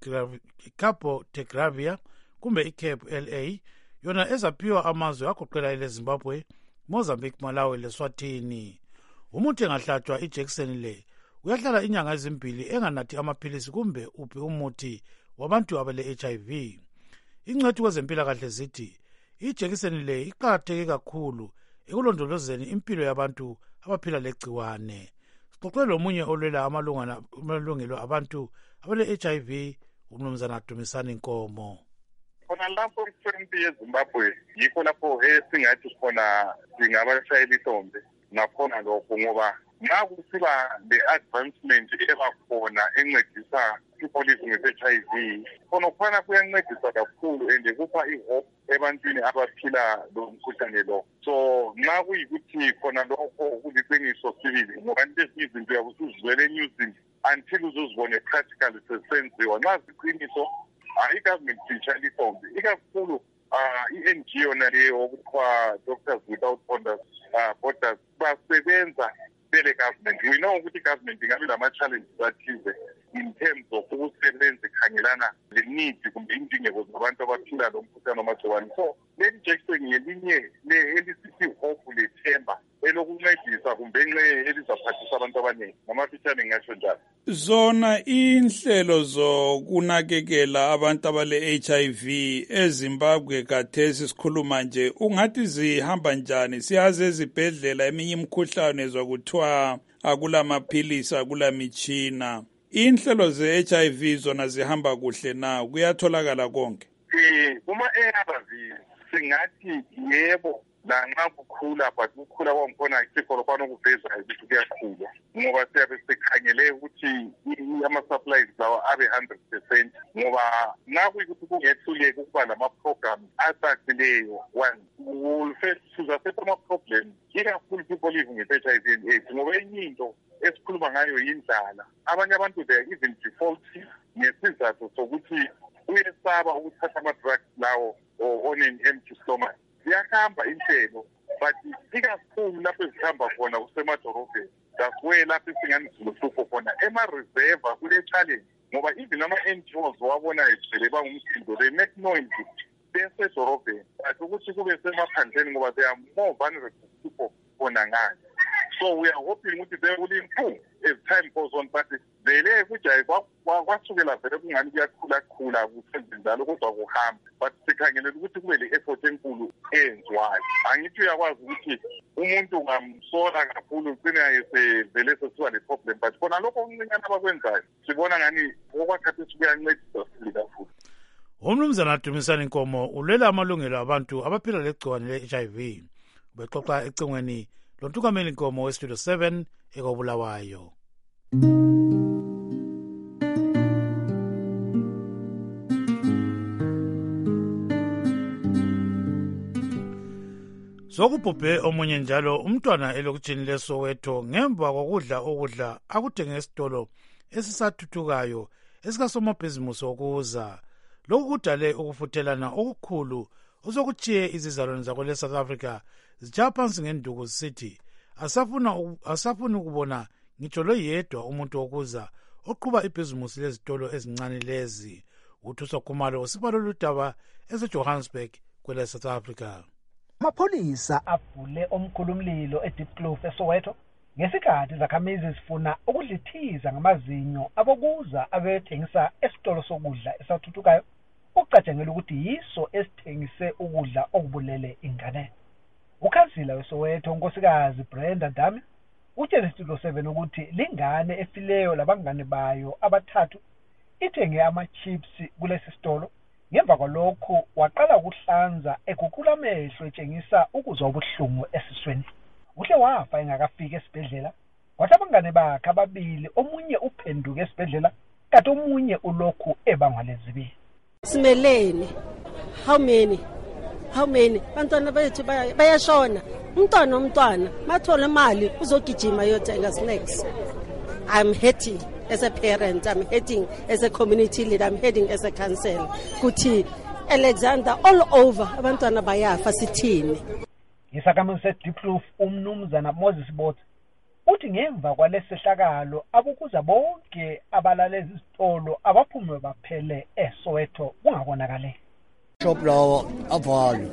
i-cabotegravir kumbe i-C A B L A yona ezaphiwa amazwe agoqela ele-Zimbabwe, Mozambique, Malawi leSwatini. Umuntu engahlatshwa ijekiseni le uyahlala inyanga ezimbili enganathi amaphilisi kumbe uphi umuthi wabantu abale-H I V. Ingcwethi kwezempilakahle zithi ijekiseni le iqakatheke kakhulu ekulondolozeni impilo yabantu abaphila legciwane. Sixoxe lomunye olwela amalungelo abantu abale-H I V, uMnumzana Dumisani Nkomo. Khona lapho kwimpi yeZimbabwe yikho lapho esingathi khona singabashayela ihlombe nakhona lokho ngoba nxa kusiba le-advancement ebakhona encedisa people living with H I V khona khona kuyancedisa kakhulu and kupha ihope ebantwini abaphila lo mkhuhlane lo. So nxa kuyikuthi khona lokho kuliqiniso sibili ngoba into ezizinto uyabusuzizwele enyuzini until uzuzibone practically sesenziwa. Nxa ziqiniso i-government siyitshayela ihlombe ikakhulu i-N G O naleyo okuthiwa Doctors Without Borders borders basebenza bele government. We know ukuthi government ingabe lama-challenges athize in terms of ukusebenza ikhangelana le-needs kumbe indingeko zabantu abaphila lo mkhuhlane wamagciwane. So leli jekiseni ngelinye elisithi hope lethemba elokuncedisa kumbe enxe elizaphathisa abantu abaningi. Ngamafitshane ngingatsho njalo. Zona inhlelo zokunakekela abantu abale-H I V eZimbabwe kathesi sikhuluma nje ungathi zihamba njani? Siyazi ezibhedlela eminye imikhuhlane ezokuthiwa akulamaphilisi akulamitshina. Inhlelo ze-H I V zona zihamba kuhle na? Kuyatholakala konke? Eh kuma-A R V singathi yebo lanxa kukhula but ukukhula kwangikhona isikho lokwana okuvezayo ukuthi kuyakhula ngoba siyabe sikhangele ukuthi ama-supplies lawo abe one hundred percent ngoba nxa kuyikuthi kungehluleki ukuba lama-programs acacileyo one will face sizasetha ama-problems ikakhulu people living with H I V and AIDS ngoba enye into esikhuluma ngayo yindlala. Abanye abantu they are even defaulting ngesizathu sokuthi uyesaba ukuthatha ama-drugs lawo on an empty stomach. Ziyahamba inhlelo but ikakhulu lapho ezihamba khona kusemadorobheni that's where lapho isingani siluhlupho khona ema-reserva kule-challenge ngoba even ama-N G Os wabona egcwele bangumsindo they make noise besedorobheni but ukuthi kube semaphandleni ngoba they are more vulnerable people khona ngani. So we are hoping ukuthi they will improve as time goes on but vele kujayi kwasukela vele kungani kuyakhula-khula kusenze njalo kodwa kuhamba but sikhangelela ukuthi kube le-effort enkulu eyenziwayo. Angithi uyakwazi ukuthi umuntu ungamsola kakhulu ugcine sevele sesiba le-problem but khona lokho okuncinyane abakwenzayo sibona ngani okwakhathesi kuyancedisa sibili kakhulu. UMnumzana Dumisani Nkomo ulwela amalungelo abantu abaphila legciwane le-H I V. Bexoxa ecingweni loNtukameli Nkomo weStudio seven ekobulawayo. Sokubhubhe omunye njalo umntwana elokutshini leSoweto ngemva kokudla okudla akuthenge esitolo esisathuthukayo esikasomabhizimusi okuza. Lokhu kudale ukufuthelana okukhulu osokutshiye izizalwane zakwele South Africa zitshaya phansi ngenduku zisithi asafuna asafuna ukubona ngitsho lo yedwa umuntu okuza oqhuba ibhizimusi lezitolo ezincane lezi. Uthuso Khumalo usibalo ludaba eseJohannesburg kwele South Africa. Amapholisa avule omkhulumlilo eDeepkloof eSoweto ngesikhathi izakhamizi zifuna ukudlithiza ngamazinyo abokuza abethengisa esitolo sokudla esathuthukayo ukucatshangela ukuthi yiso esithengise ukudla okubulele ingane. Ukhansila weSoweto unkosikazi Brenda Dami utshele iStudio seven ukuthi lingane efileyo labangane bayo abathathu ithenge ama-chips kulesi sitolo. Ngemva kwalokho waqala ukuhlanza eguqula amehlo etshengisa ukuzwa ubuhlungu esisweni. Uhle wafa engakafika esibhedlela kwathi abangane bakhe ababili omunye uphenduke esibhedlela kanti omunye ulokhu ebangwa lezibili. Simeleni how many how many bantwana bethu bayashona umntwana umntwana mathola imali uzogijima yothenga snacks. I'm hurting as a parent, I'm hurting as a community leader, I'm hurting as a councillor. Kuthi Alexander all over abantwana bayafa sithini. Isakhamuzi seDiepkloof umnumzana Moses Botha uthi ngemva kwalesehlakalo abukuza bonke abalalezi izitolo abaphume baphele eSoweto kungabonakale. Shop lawa avalwe.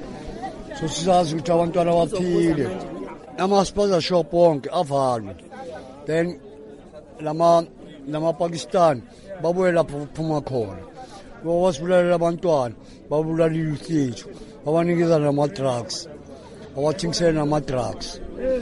So sizazi ukuthi abantwana baphile. Ama sponsor shop wonke avalwe. Then lama lama Pakistan babuye lapho phuma khona. Bawasibulala abantwana, babulala youth yethu. Babanikeza nama drugs. Awathingisela nama drugs.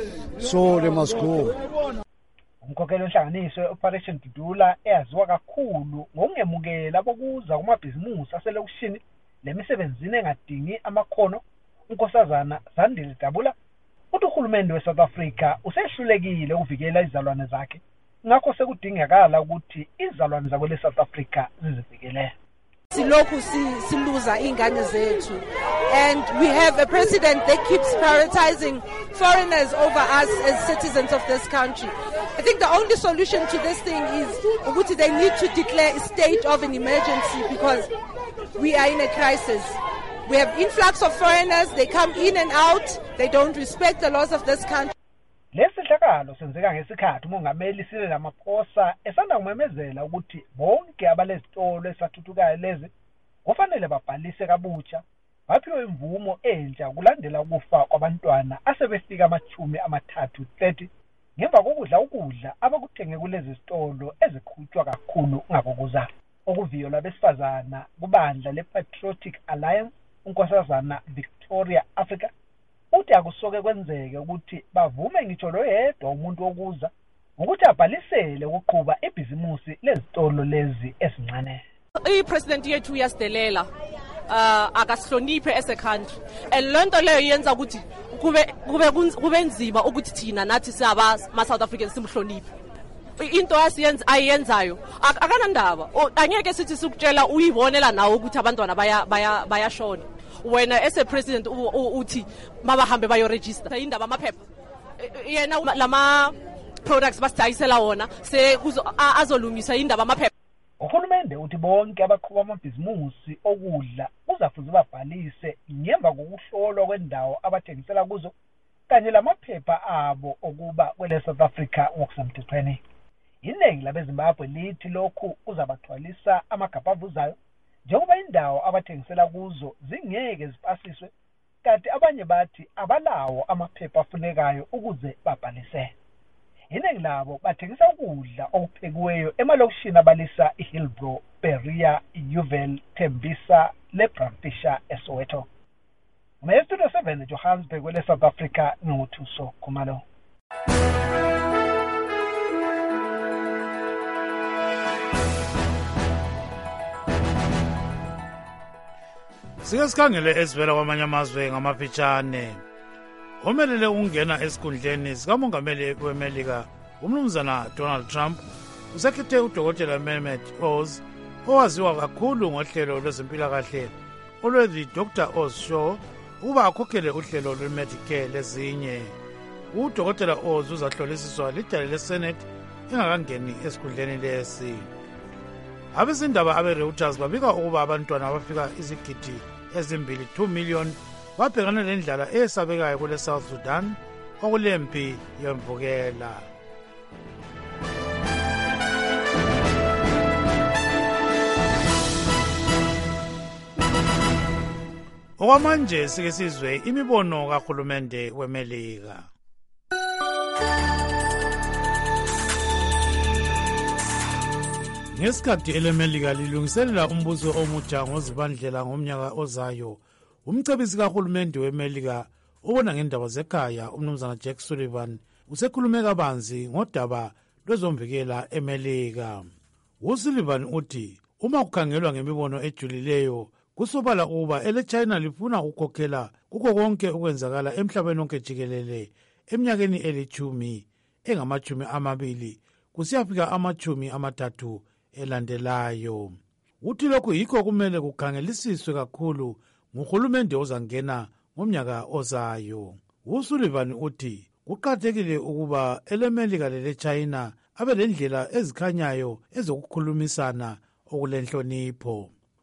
So they must go. Umkhokheli ohlanganiso Operation Dudula eyaziwa kakhulu ngokungemukela bokuza kumabhizimusi aselokishini lemisebenzini engadingi amakhono unkosazana Zandile Dabula uthi uhulumende weSouth Africa usehlulekile ukuvikela izalwane zakhe ngakho sekudingakala ukuthi izalwane zakwele South Africa zizivikele. Silokhu siluza ingane zethu, and we have a president that keeps prioritizing foreigners over us as citizens of this country. I think the only solution to this thing is ukuthi they need to declare a state of an emergency because we are in a crisis. We have influx of foreigners, they come in and out, they don't respect the laws of this country. Lesihlakalo senzeka ngesikhathi umongameli Cyril Ramaphosa esanda kumemezela ukuthi bonke abalezitolo esathuthukayo lezi kufanele babhalise kabutsha baphiwe imvumo entsha kulandela ukufa kwabantwana asebefika amachumi amathathu thirty ngemva kokudla ukudla abakuthenge kulezi zitolo eziqhutshwa kakhulu ngabokuza okuviyo labesifazana kubandla lePatriotic Alliance unkosazana Victoria Africa uthi akusoke kwenzeke ukuthi bavume ngitsho lo yedwa umuntu wokuza ukuthi abhalisele ukuqhuba ibhizimusi lezitolo lezi esincane. iPresident yethu uyasidelela uh akasihloniphe as a country and lonto leyo yenza ukuthi kube kube kube nzima ukuthi thina nathi siyaba ma South Africans simhloniphe. Into asiyenza ayenzayo akanandaba angeke sithi sikutshela uyibonela nawo ukuthi abantwana baya bayashona. Wena as a president uthi mabahambe bayo register indaba amaphepha yena lama products basayisela wona se azolungisa indaba amaphepha. Uhulumende uthi bonke abaqhuba amabhizimusi okudla kuzafuze babhalise ngemva kokuhlolwa kwendawo abathengisela kuzo kanye lamaphepha abo okuba kwele South Africa ngokusemthethweni. Iningi labeZimbabwe lithi lokhu kuzabathwalisa amagabha avuzayo njengoba indawo abathengisela kuzo zingeke zipasiswe kanti abanye bathi abalawo amaphepha afunekayo ukuze babhalise. Iningi labo bathengisa ukudla okuphekiweyo emalokishini abalisa iHillbrow, Berea, Yuvel, Tembisa, leBrampishire eSoweto. Studio seven Johannesburg kwele South Africa nguthuso Khumalo. Sike sikhangele esivela kwamanye amazwe ngamafitshane. Omelele ungena esikhundleni sikamongameli weMelika umnumzana Donald Trump usekhethe udokotela Mehmet Oz owaziwa kakhulu ngohlelo lwezempilakahle olwethi Doctor Oz Show ukuba akhokhele uhlelo lweMedicare lezinye. Udokotela Oz uzahlolisiswa lidale leSenate engakangeni esikhundleni lesi. Abezindaba abe-Reuters babika ukuba abantwana abafika izigidi ezimbili two million babhekana lendlala eyesabekayo kule South Sudan okulempi yemvukela. Okwamanje sike sizwe imibono kahulumende weMelika. Ngesikhathi eleMelika lilungiselela umbuso omutsha ngozibandlela ngomnyaka ozayo, umcebisi kahulumende weMelika obona ngendaba zekhaya umnumzana Jack Sullivan usekhulume kabanzi ngodaba lwezomvikela eMelika. uSullivan uthi uma kukhangelwa ngemibono ejulileyo kusobala ukuba eleChina lifuna ukukhokhela kuko konke okwenzakala emhlabeni wonke jikelele eminyakeni elithumi engamachumi amabili kusiyafika amachumi amathathu elandelayo. Uthi lokhu yikho kumele kukhangelisiswe kakhulu nguhulumende ozangena ngomnyaka ozayo. uSullivan uthi kuqakathekile ukuba eleMelika leleChina abe lendlela ezikhanyayo ezokukhulumisana okulenhlonipho.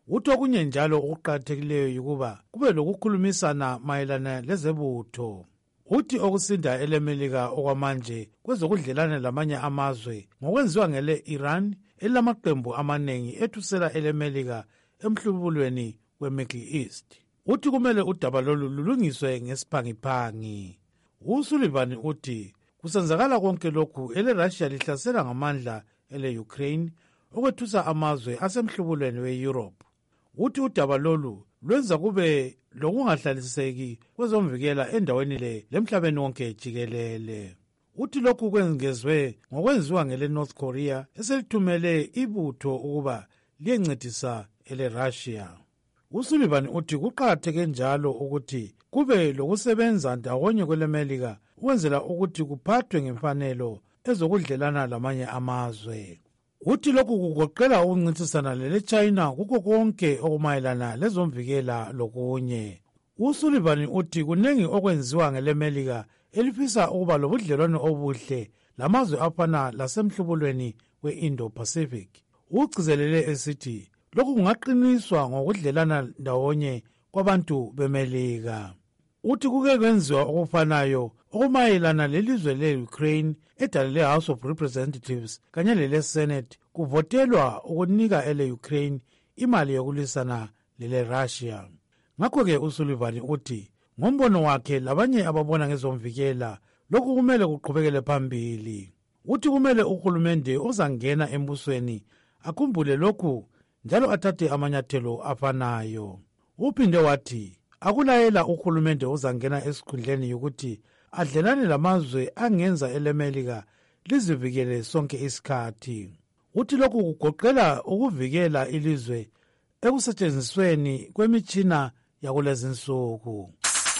Uthi okunye njalo okuqakathekileyo yukuba kube lokukhulumisana mayelana lezebutho. Uthi okusinda elemelika okwamanje kwezokudlelana lamanye amazwe ngokwenziwa ngele Iran elamaqembu amanengi ethusela elemelika emhlubulweni we-Middle East. Uthi kumele udaba lolu lulungiswe ngesiphangiphangi. uSullivan uthi kusenzakala konke lokhu ele-Russia lihlasela ngamandla ele-Ukraine okwethusa amazwe asemhlubulweni we-Europe. Uthi udaba lolu lwenza kube lokungahlaliseki kwezomvikela endaweni le lemhlabeni wonke jikelele. Uthi lokhu kwengezwe ngokwenziwa ngele-North Korea eselithumele ibutho ukuba liyencedisa ele-Russia. uSullivan uthi kuqakatheke njalo ukuthi kube lokusebenza ndawonye kwelemelika ukwenzela ukuthi kuphathwe ngemfanelo ezokudlelana lamanye amazwe. Uthi lokhu kugoqela ukuncintisana lele-China kukho konke okumayelana lezomvikela lokunye. uSullivan uthi kunengi okwenziwa ngelemelika elifisa ukuba lobudlelwano obuhle lamazwe afana lasemhlubulweni we-Indo-Pacific. Ugcizelele esithi lokhu kungaqiniswa ngokudlelana ndawonye kwabantu bemelika. Uthi kuke kwenziwa okufanayo okumayelana lelizwe le-Ukraine edale le-House of Representatives kanye lele-Senate kuvotelwa ukunika ele-Ukraine imali yokulwisana lele-Russia. Ngakho-ke uSullivan uthi ngombono wakhe labanye ababona ngezomvikela lokhu kumele kuqhubekele phambili. Uthi kumele uhulumende ozangena embusweni akhumbule lokhu njalo athathe amanyathelo afanayo. Uphinde wathi akulayela uhulumende ozangena esikhundleni yokuthi adlelane lamazwe angenza elemelika lizivikele sonke isikhathi. Uthi lokhu kugoqela ukuvikela ilizwe ekusetshenzisweni kwemitshina yakulezinsuku.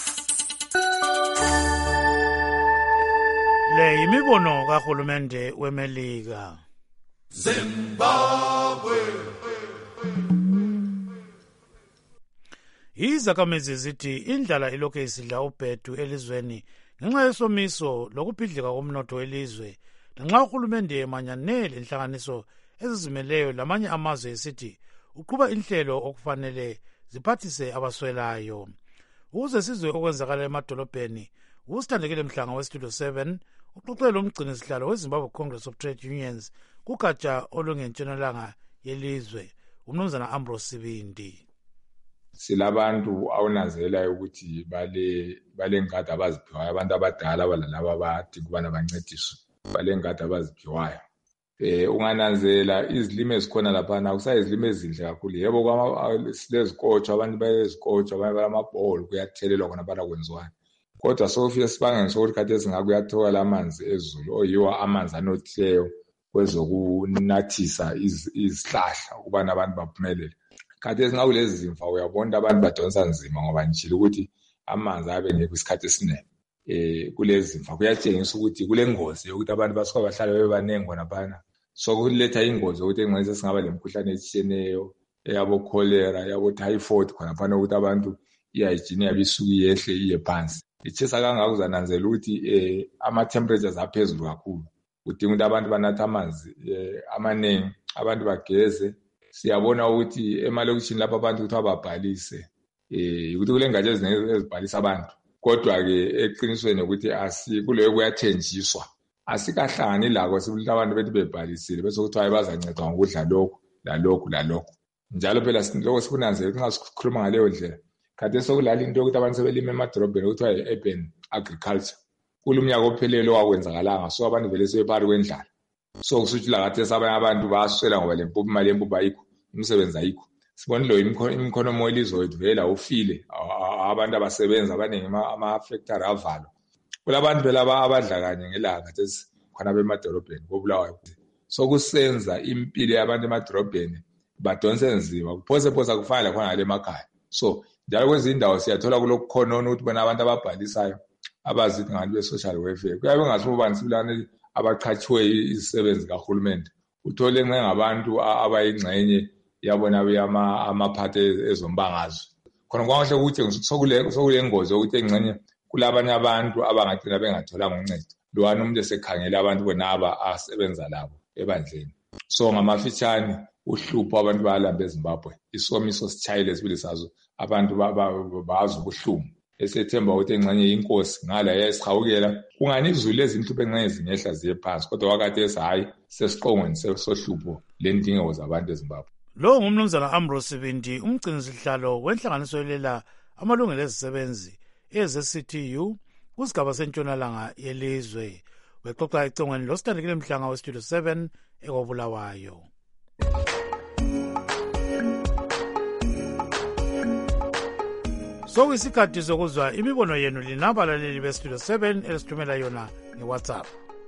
Le yimibono kahulumende wemelika. Zimbabwe. Izakhamizi zithi indlala ilokhu isidla ubhedu elizweni ngenxa yesomiso lokuphidlika komnotho welizwe, ngenxa uhulumende emanyane lenhlanganiso ezizimeleyo lamanye amazwe esithi uqhuba inhlelo okufanele ziphathise abaswelayo. Ukuze sizwe okwenzakala emadolobheni, uSithandekile Mhlanga weStudio seven uxoxele umgcini sihlalo weZimbabwe Congress of Trade Unions kugatsha olungentshonalanga yelizwe, umnumzana Ambrose Sibindi. Silabantu awunanzelayo ukuthi bale balengadi abaziphiwayo, abantu abadala abalalaba abadinga ukubana bancediswe balengadi abaziphiwayo. Eh ungananzela izilimo ezikhona laphana kusayizilimo ezinhle kakhulu. Yebo kwama silezikotsho, abantu bayezikotsho, abanye balamabhola kuyathelelwa khona bala kwenziwana. Kodwa sofika sibangene sokuthi kade singakuyathola amanzi ezulu oyiwa amanzi anothileyo kwezokunathisa izihlahla ukubana abantu baphumelele. Kade singakulezi zimfa uyabona abantu badonsa nzima ngoba njilo ukuthi amanzi abe ngekho isikhathi esiningi. Eh kulezi zimfa kuyatshengisa ukuthi kulengozi yokuthi abantu basuka bahlala bebanengi khona phana. So kuletha ingozi ukuthi engcenze singaba lemikhuhlane etshiyeneyo eyabo cholera, yabo typhoid khona phana ukuthi abantu ihygiene yabisuku yehle iye phansi. Ichisa kangaka uzananzela ukuthi eh ama temperatures aphezulu kakhulu. Udinga ukuthi abantu banatha amanzi eh amanengi, abantu bageze. Siyabona ukuthi emalokishini lapha abantu ukuthi ababhalise eh ukuthi kulengatsha ezinenge ezibhalisa abantu. Kodwa ke eqinisweni ukuthi asikuleyo kuyathenjiswa. Asikahlangani lako sibuthi abantu bethi bebhalisile bese kuthi hayi bazancedwa ngokudla lokho la lokho la lokho. Njalo phela sinhloko sikunanzela ukuthi ngasikhuluma ngaleyo ndlela. Kade sokulala into ukuthi abantu sebelima emadrobheni ukuthi yi urban agriculture. Kulumnyaka ophelele okwenzakalanga so abantu vele sebephari kwendlala. So kusuthi la kade sabanye abantu baswela ngoba lempupu imali yempuphu ayikho, umsebenzi ayikho. Sibona lo imkhonomo yelizwe wethu vela ufile, abantu abasebenza abaningi ama factory avalo. Kulabantu vela abadla kanye ngelanga kade khona bemadrobheni kobulawayo. So kusenza impilo yabantu emadrobheni badonse nzima kuphose phose kufanele khona ngale emakhaya. So njalo kwezindawo siyathola kulokukhonona ukuthi bona abantu ababhalisayo abazithi ngani be social welfare kuyabe ngasubani sibilane abaqhatshiwe izisebenzi kahulumende. Uthole ngenxa ngabantu abayingxenye yabona beyama amaphathe ezombangazwe. Khona kwahle ukuthi sokule sokulengozi ukuthi engxenye kulabanye abantu abangagcina bengatholanga uncedo. Lwana umuntu esekhangela abantu bona aba asebenza labo ebandleni. So ngamafitshane uhlupho abantu bayalamba eZimbabwe isomiso sitshayile sibili sazo abantu bazi ubuhlungu esethemba ukuthi engxenye inkosi ngala yayisihawukela kungani izulu ezinhlupho engxenye zingehla ziye phansi kodwa wakade esahayi sesiqongweni sesohlupho lendingeko zabantu eZimbabwe. Lo ngumnumzana Ambrose Sibindi umgcinisihlalo wenhlanganiso yelela amalungelo ezisebenzi eze-C T U kusigaba sentshonalanga yelizwe. Wexoxa econgweni losithandekile mhlanga westudio seven ekobulawayo. So isikhathi sokuzwa imibono yenu linabalaleli bestudio seven elisithumela yona ngeWhatsApp.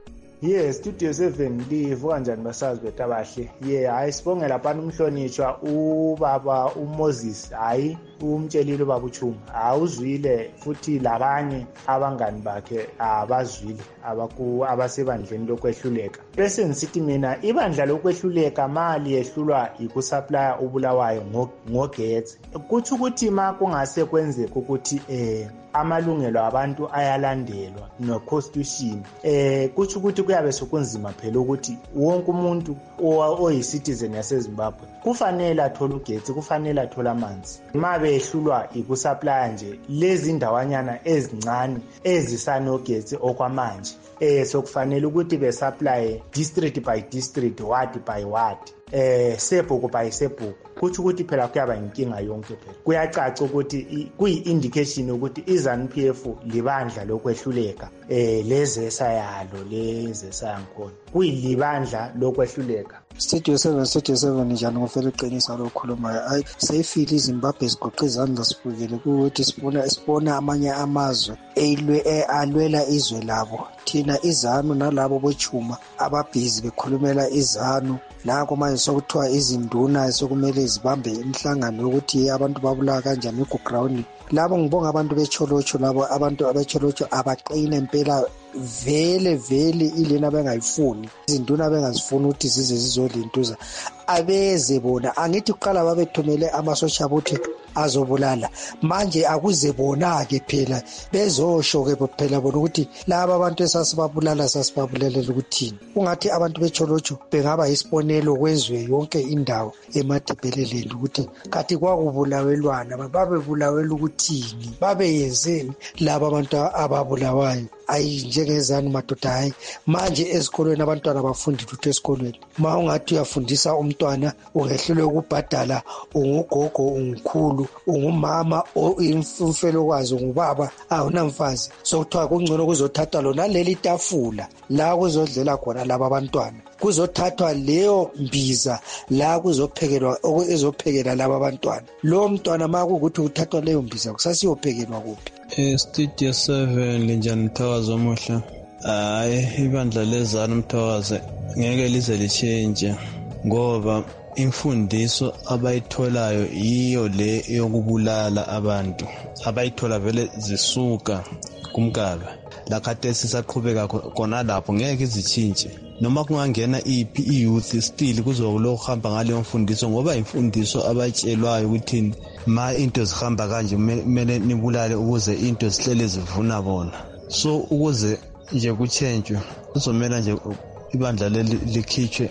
Yes, Studio seven livuka kanjani basazi bethu abahle. Ye hayi sibonge lapha umhlonishwa ubaba uMoses hayi umtshelile ubaba uChuma. Awuzwile futhi labanye abangani bakhe abazwile abaku abasebandleni lokwehluleka. Bese ngisithi mina ibandla lokwehluleka mali yehlulwa ikusupply ubulawayo ngogetse. Kuthi ukuthi ma kungase kwenzeka ukuthi eh amalungelo abantu ayalandelwa no constitution eh kuthi ukuthi kuyabe sokunzima phela ukuthi wonke umuntu oyicitizen yaseZimbabwe kufanele athola ugetsi kufanele athola amanzi mabe ehlulwa ikusupply nje lezi ndawanyana ezincane ezisanogetsi okwamanje eh sokufanele ukuthi be supply district by district ward by ward eh sebhuku by sebhuku kuthi ukuthi phela kuyaba inkinga yonke phela kuyacaca ukuthi kuyi-indication ukuthi i-ZANU-P F libandla lokwehluleka eh lezesa yalo lezesa yankhona kuyilibandla lokwehluleka. Studio seven Studio seven njani ngofela iqiniso lokukhuluma ayi seyifile iZimbabwe sigoqa izandla sifukile ukuthi sibona sibona amanye amazwe elwe alwela izwe labo thina iZANU nalabo bochuma ababhizi bekhulumela iZANU nako manje sokuthiwa izinduna sokumele zibambe imhlangano yokuthi abantu babulawa kanjani ku-ground. Labo ngibonga abantu becholocho labo abantu abecholocho abaqine impela vele vele ilena bengayifuni izinduna bengazifuni ukuthi zize zizolintuza abeze bona angithi kuqala babethumele amasosha ukuthi azobulala manje akuze bona ke phela bezosho ke phela bona ukuthi laba abantu esasibabulala sasibabulalela ukuthini ungathi abantu becholocho bengaba isibonelo kwezwe yonke indawo emadebeleleni ukuthi kathi kwakubulawelwana babebulawela ukuthini babeyenzeni laba abantu ababulawayo ayi njengezani madoda hayi manje ezikolweni abantwana bafundi lutho esikolweni ma ungathi uyafundisa umntwana ungehlulwe ukubhadala ungugogo ungukhulu ungumama imfelokwazi ngubaba awunamfazi sokuthiwa kungcono kuzothatha lona leli tafula la kuzodlela khona laba abantwana kuzothathwa leyo mbiza la kuzophekelwa okuzophekela laba abantwana lo mntwana makukuthi uthathwa leyo mbiza kusasiyophekelwa kuphi. Eh Studio seven linjani Mthakazi omuhle hayi ibandla lezana Mthakazi ngeke lize lichange ngoba imfundiso abayitholayo iyo le yokubulala abantu abayithola vele zisuka kumkaba la khathesi saqhubeka kona lapho ngeke izichinje noma kungangena iphi iyouth still kuzokuhamba ngale mfundiso ngoba imfundiso abatshelwayo ukuthi ma into zihamba kanje kumele nibulale ukuze into zihlele zivuna bona so ukuze nje kuchange kuzomela nje ibandla likhitshwe.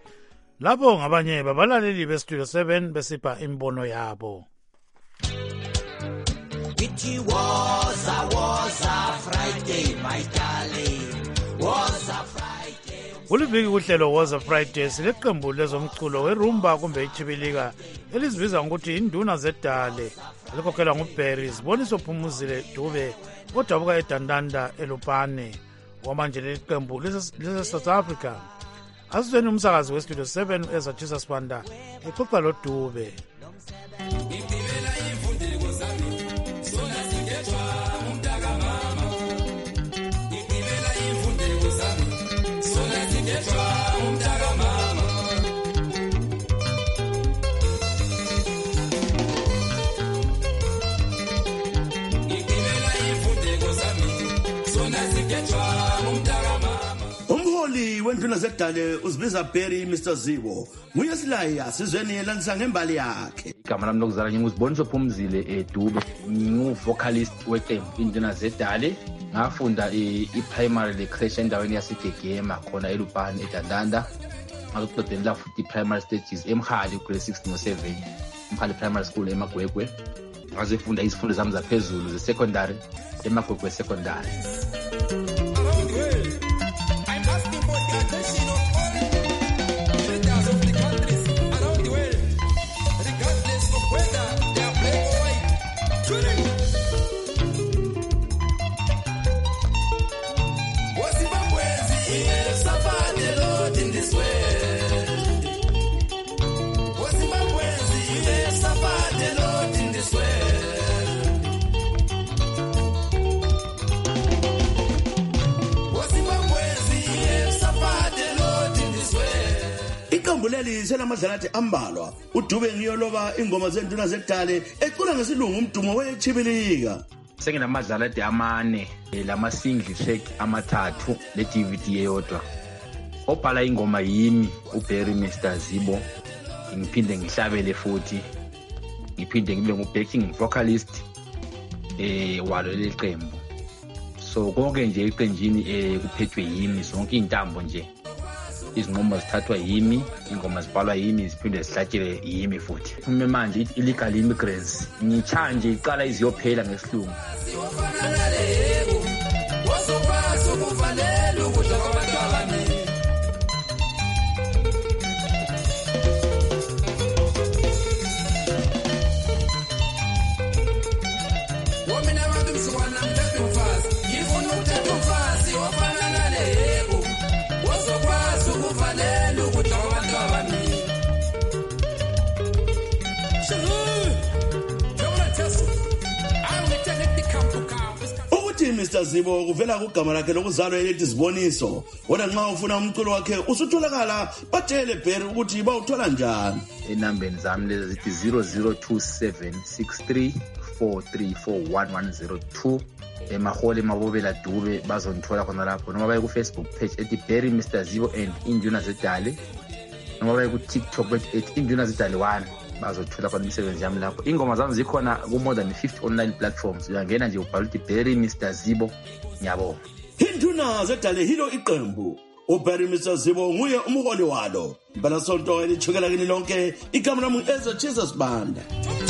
Labo ngabanye babalaleli bestudio seven besipha imbono yabo. It was a was a Friday my darling was a Friday. Kuliviki kuhlelo was a Friday sileqembu lezomculo werumba kumbe ichibilika elizibiza ngokuthi induna zedale elikhokhelwa nguBerry Siboniso Phumuzile Dube odabuka eDandanda eLupane wamanje leqembu lese South Africa. Asizweni umsakazi westudio seven ezathisa Sibanda exoxa lo Dube. Umholi wenduna zedale uzibiza Berry Mister Zibo nguye silaya sizweni elanisa ngembali yakhe. Igama lami lokuzala nginguziboniso Phumzile eDube ngingu-vocalist weqembu induna zedale ngafunda i-primary le creche endaweni yaseGegema khona eLupane eDandanda ngazoqedela futhi primary stages eMhali grade six no seven, eMhali primary school eMagwegwe. Ngazofunda izifundo zami zaphezulu ze-secondary eMagwegwe secondary. Iqambuleli selamadlala athi ambalwa uDube ngiyoloba ingoma zenduna zekudale ecula ngesilungu umdumo wechibilika. Senginamazala ade amane lama single track amathathu le D V D eyodwa. Obhala ingoma yimi uBerry Mister Zibo, ngiphinde ngihlabele futhi ngiphinde ngibe ngubacking vocalist eh walo leqembu. So konke nje iqenjini eh kuphethwe yimi, zonke intambo nje izinqomo zithathwa yimi, ingoma zibhalwa yimi, ziphinde zihlatshelwe yimi futhi. Uma manje illegal immigrants ngitshanje iqala iziyophela ngesilungu. Mister Zibo kuvela kugama lakhe lokuzalwa elithi Ziboniso. Wena nxa ufuna umculo wakhe usutholakala, batshele Berry ukuthi bawuthola njani. Inambeni zami lezi zithi zero zero two seven six three four three four one one zero two. Emahole Mabobela Dube bazongithola khona lapho, noma baye ku Facebook page ethi Berry Mister Zibo and Induna Zedale, noma baye ku TikTok ethi Induna Zedale one. Bazothola khona imisebenzi yami lapho. Ingoma zami zikhona ku more than fifty online platforms. Uyangena nje ubhala uthi Berry Mister Zibo, ngiyabonga. Induna Zedale hilo iqembu. uBerry Mister Zibo nguye umholi walo. Bala sonto elichukela kini lonke, igama lami Ezra Jesus Banda.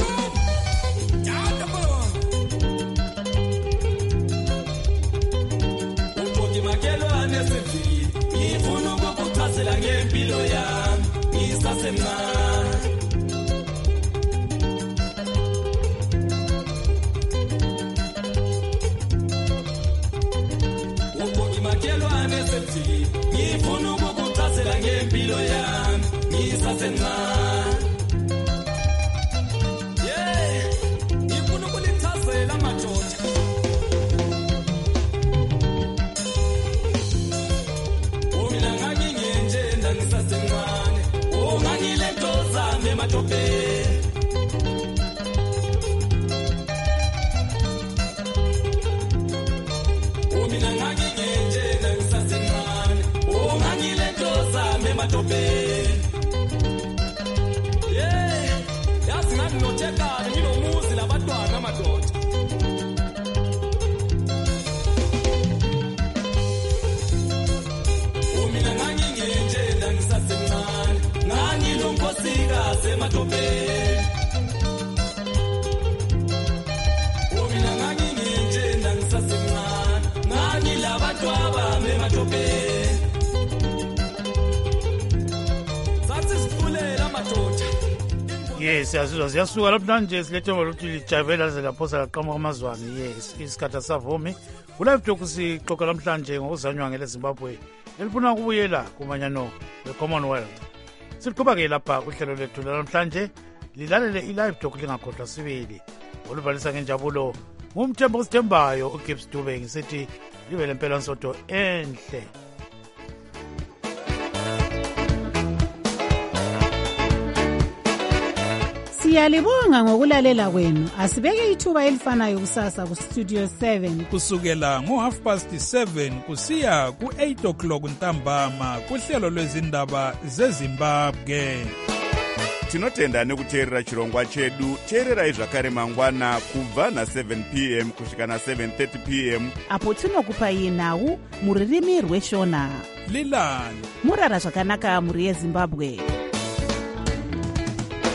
Uqoqi makelo anesethi, ngifuna ukukuchazela ngempilo yami, ngisasemncane. Ngifuna ukukuchazela ngempilo yami ngisasencane. Yeah, ngifuna ukulichazela madoda. Mina ngangingenjenda ngisasencane, ungangile ntozame emadobheni. Mina ngangingenjenda ngisasencane, ungangile ntozame emadobheni. Yeah, yazi nganginothekana nginomuzi labantwana amadoda. Mina ngangingenjenda ngisasencane, ngangilonkosikazi emadobheni. Mina ngangingenjenda ngisasencane, ngangilabantu abami emadobheni. Yes, siyazizwa ziyasuka lapho nanje silethe ngokuthi lijabela ze lapho salaqhamuka amazwane. Yes, isikhathi savumi. Kulive talk sixoxa namhlanje ngokuzanywa ngele Zimbabwe elifuna ukubuyela kumanyano we-Commonwealth. Siqhubeka ke lapha kuhlelo lethu namhlanje, lilalele i-live talk lingakhohlwa sibili. Oluvalisa ngenjabulo ngumthembo osithembayo uGibbs Dube, ngisithi libe lempela nsonto enhle. Siyalibonga ngokulalela kwenu. Asibeke ithuba elifanayo kusasa ku Studio seven kusukela ngo half past seven kusiya ku eight o'clock ntambama kuhlelo lwezindaba zeZimbabwe. Tinotenda nekuteerera chirongwa chedu. Teererai zvakare mangwana kubva na seven p m kusvika na seven thirty p m apo tinokupai nhau muririmi rweshona. lilani murara zvakanaka muri yezimbabwe.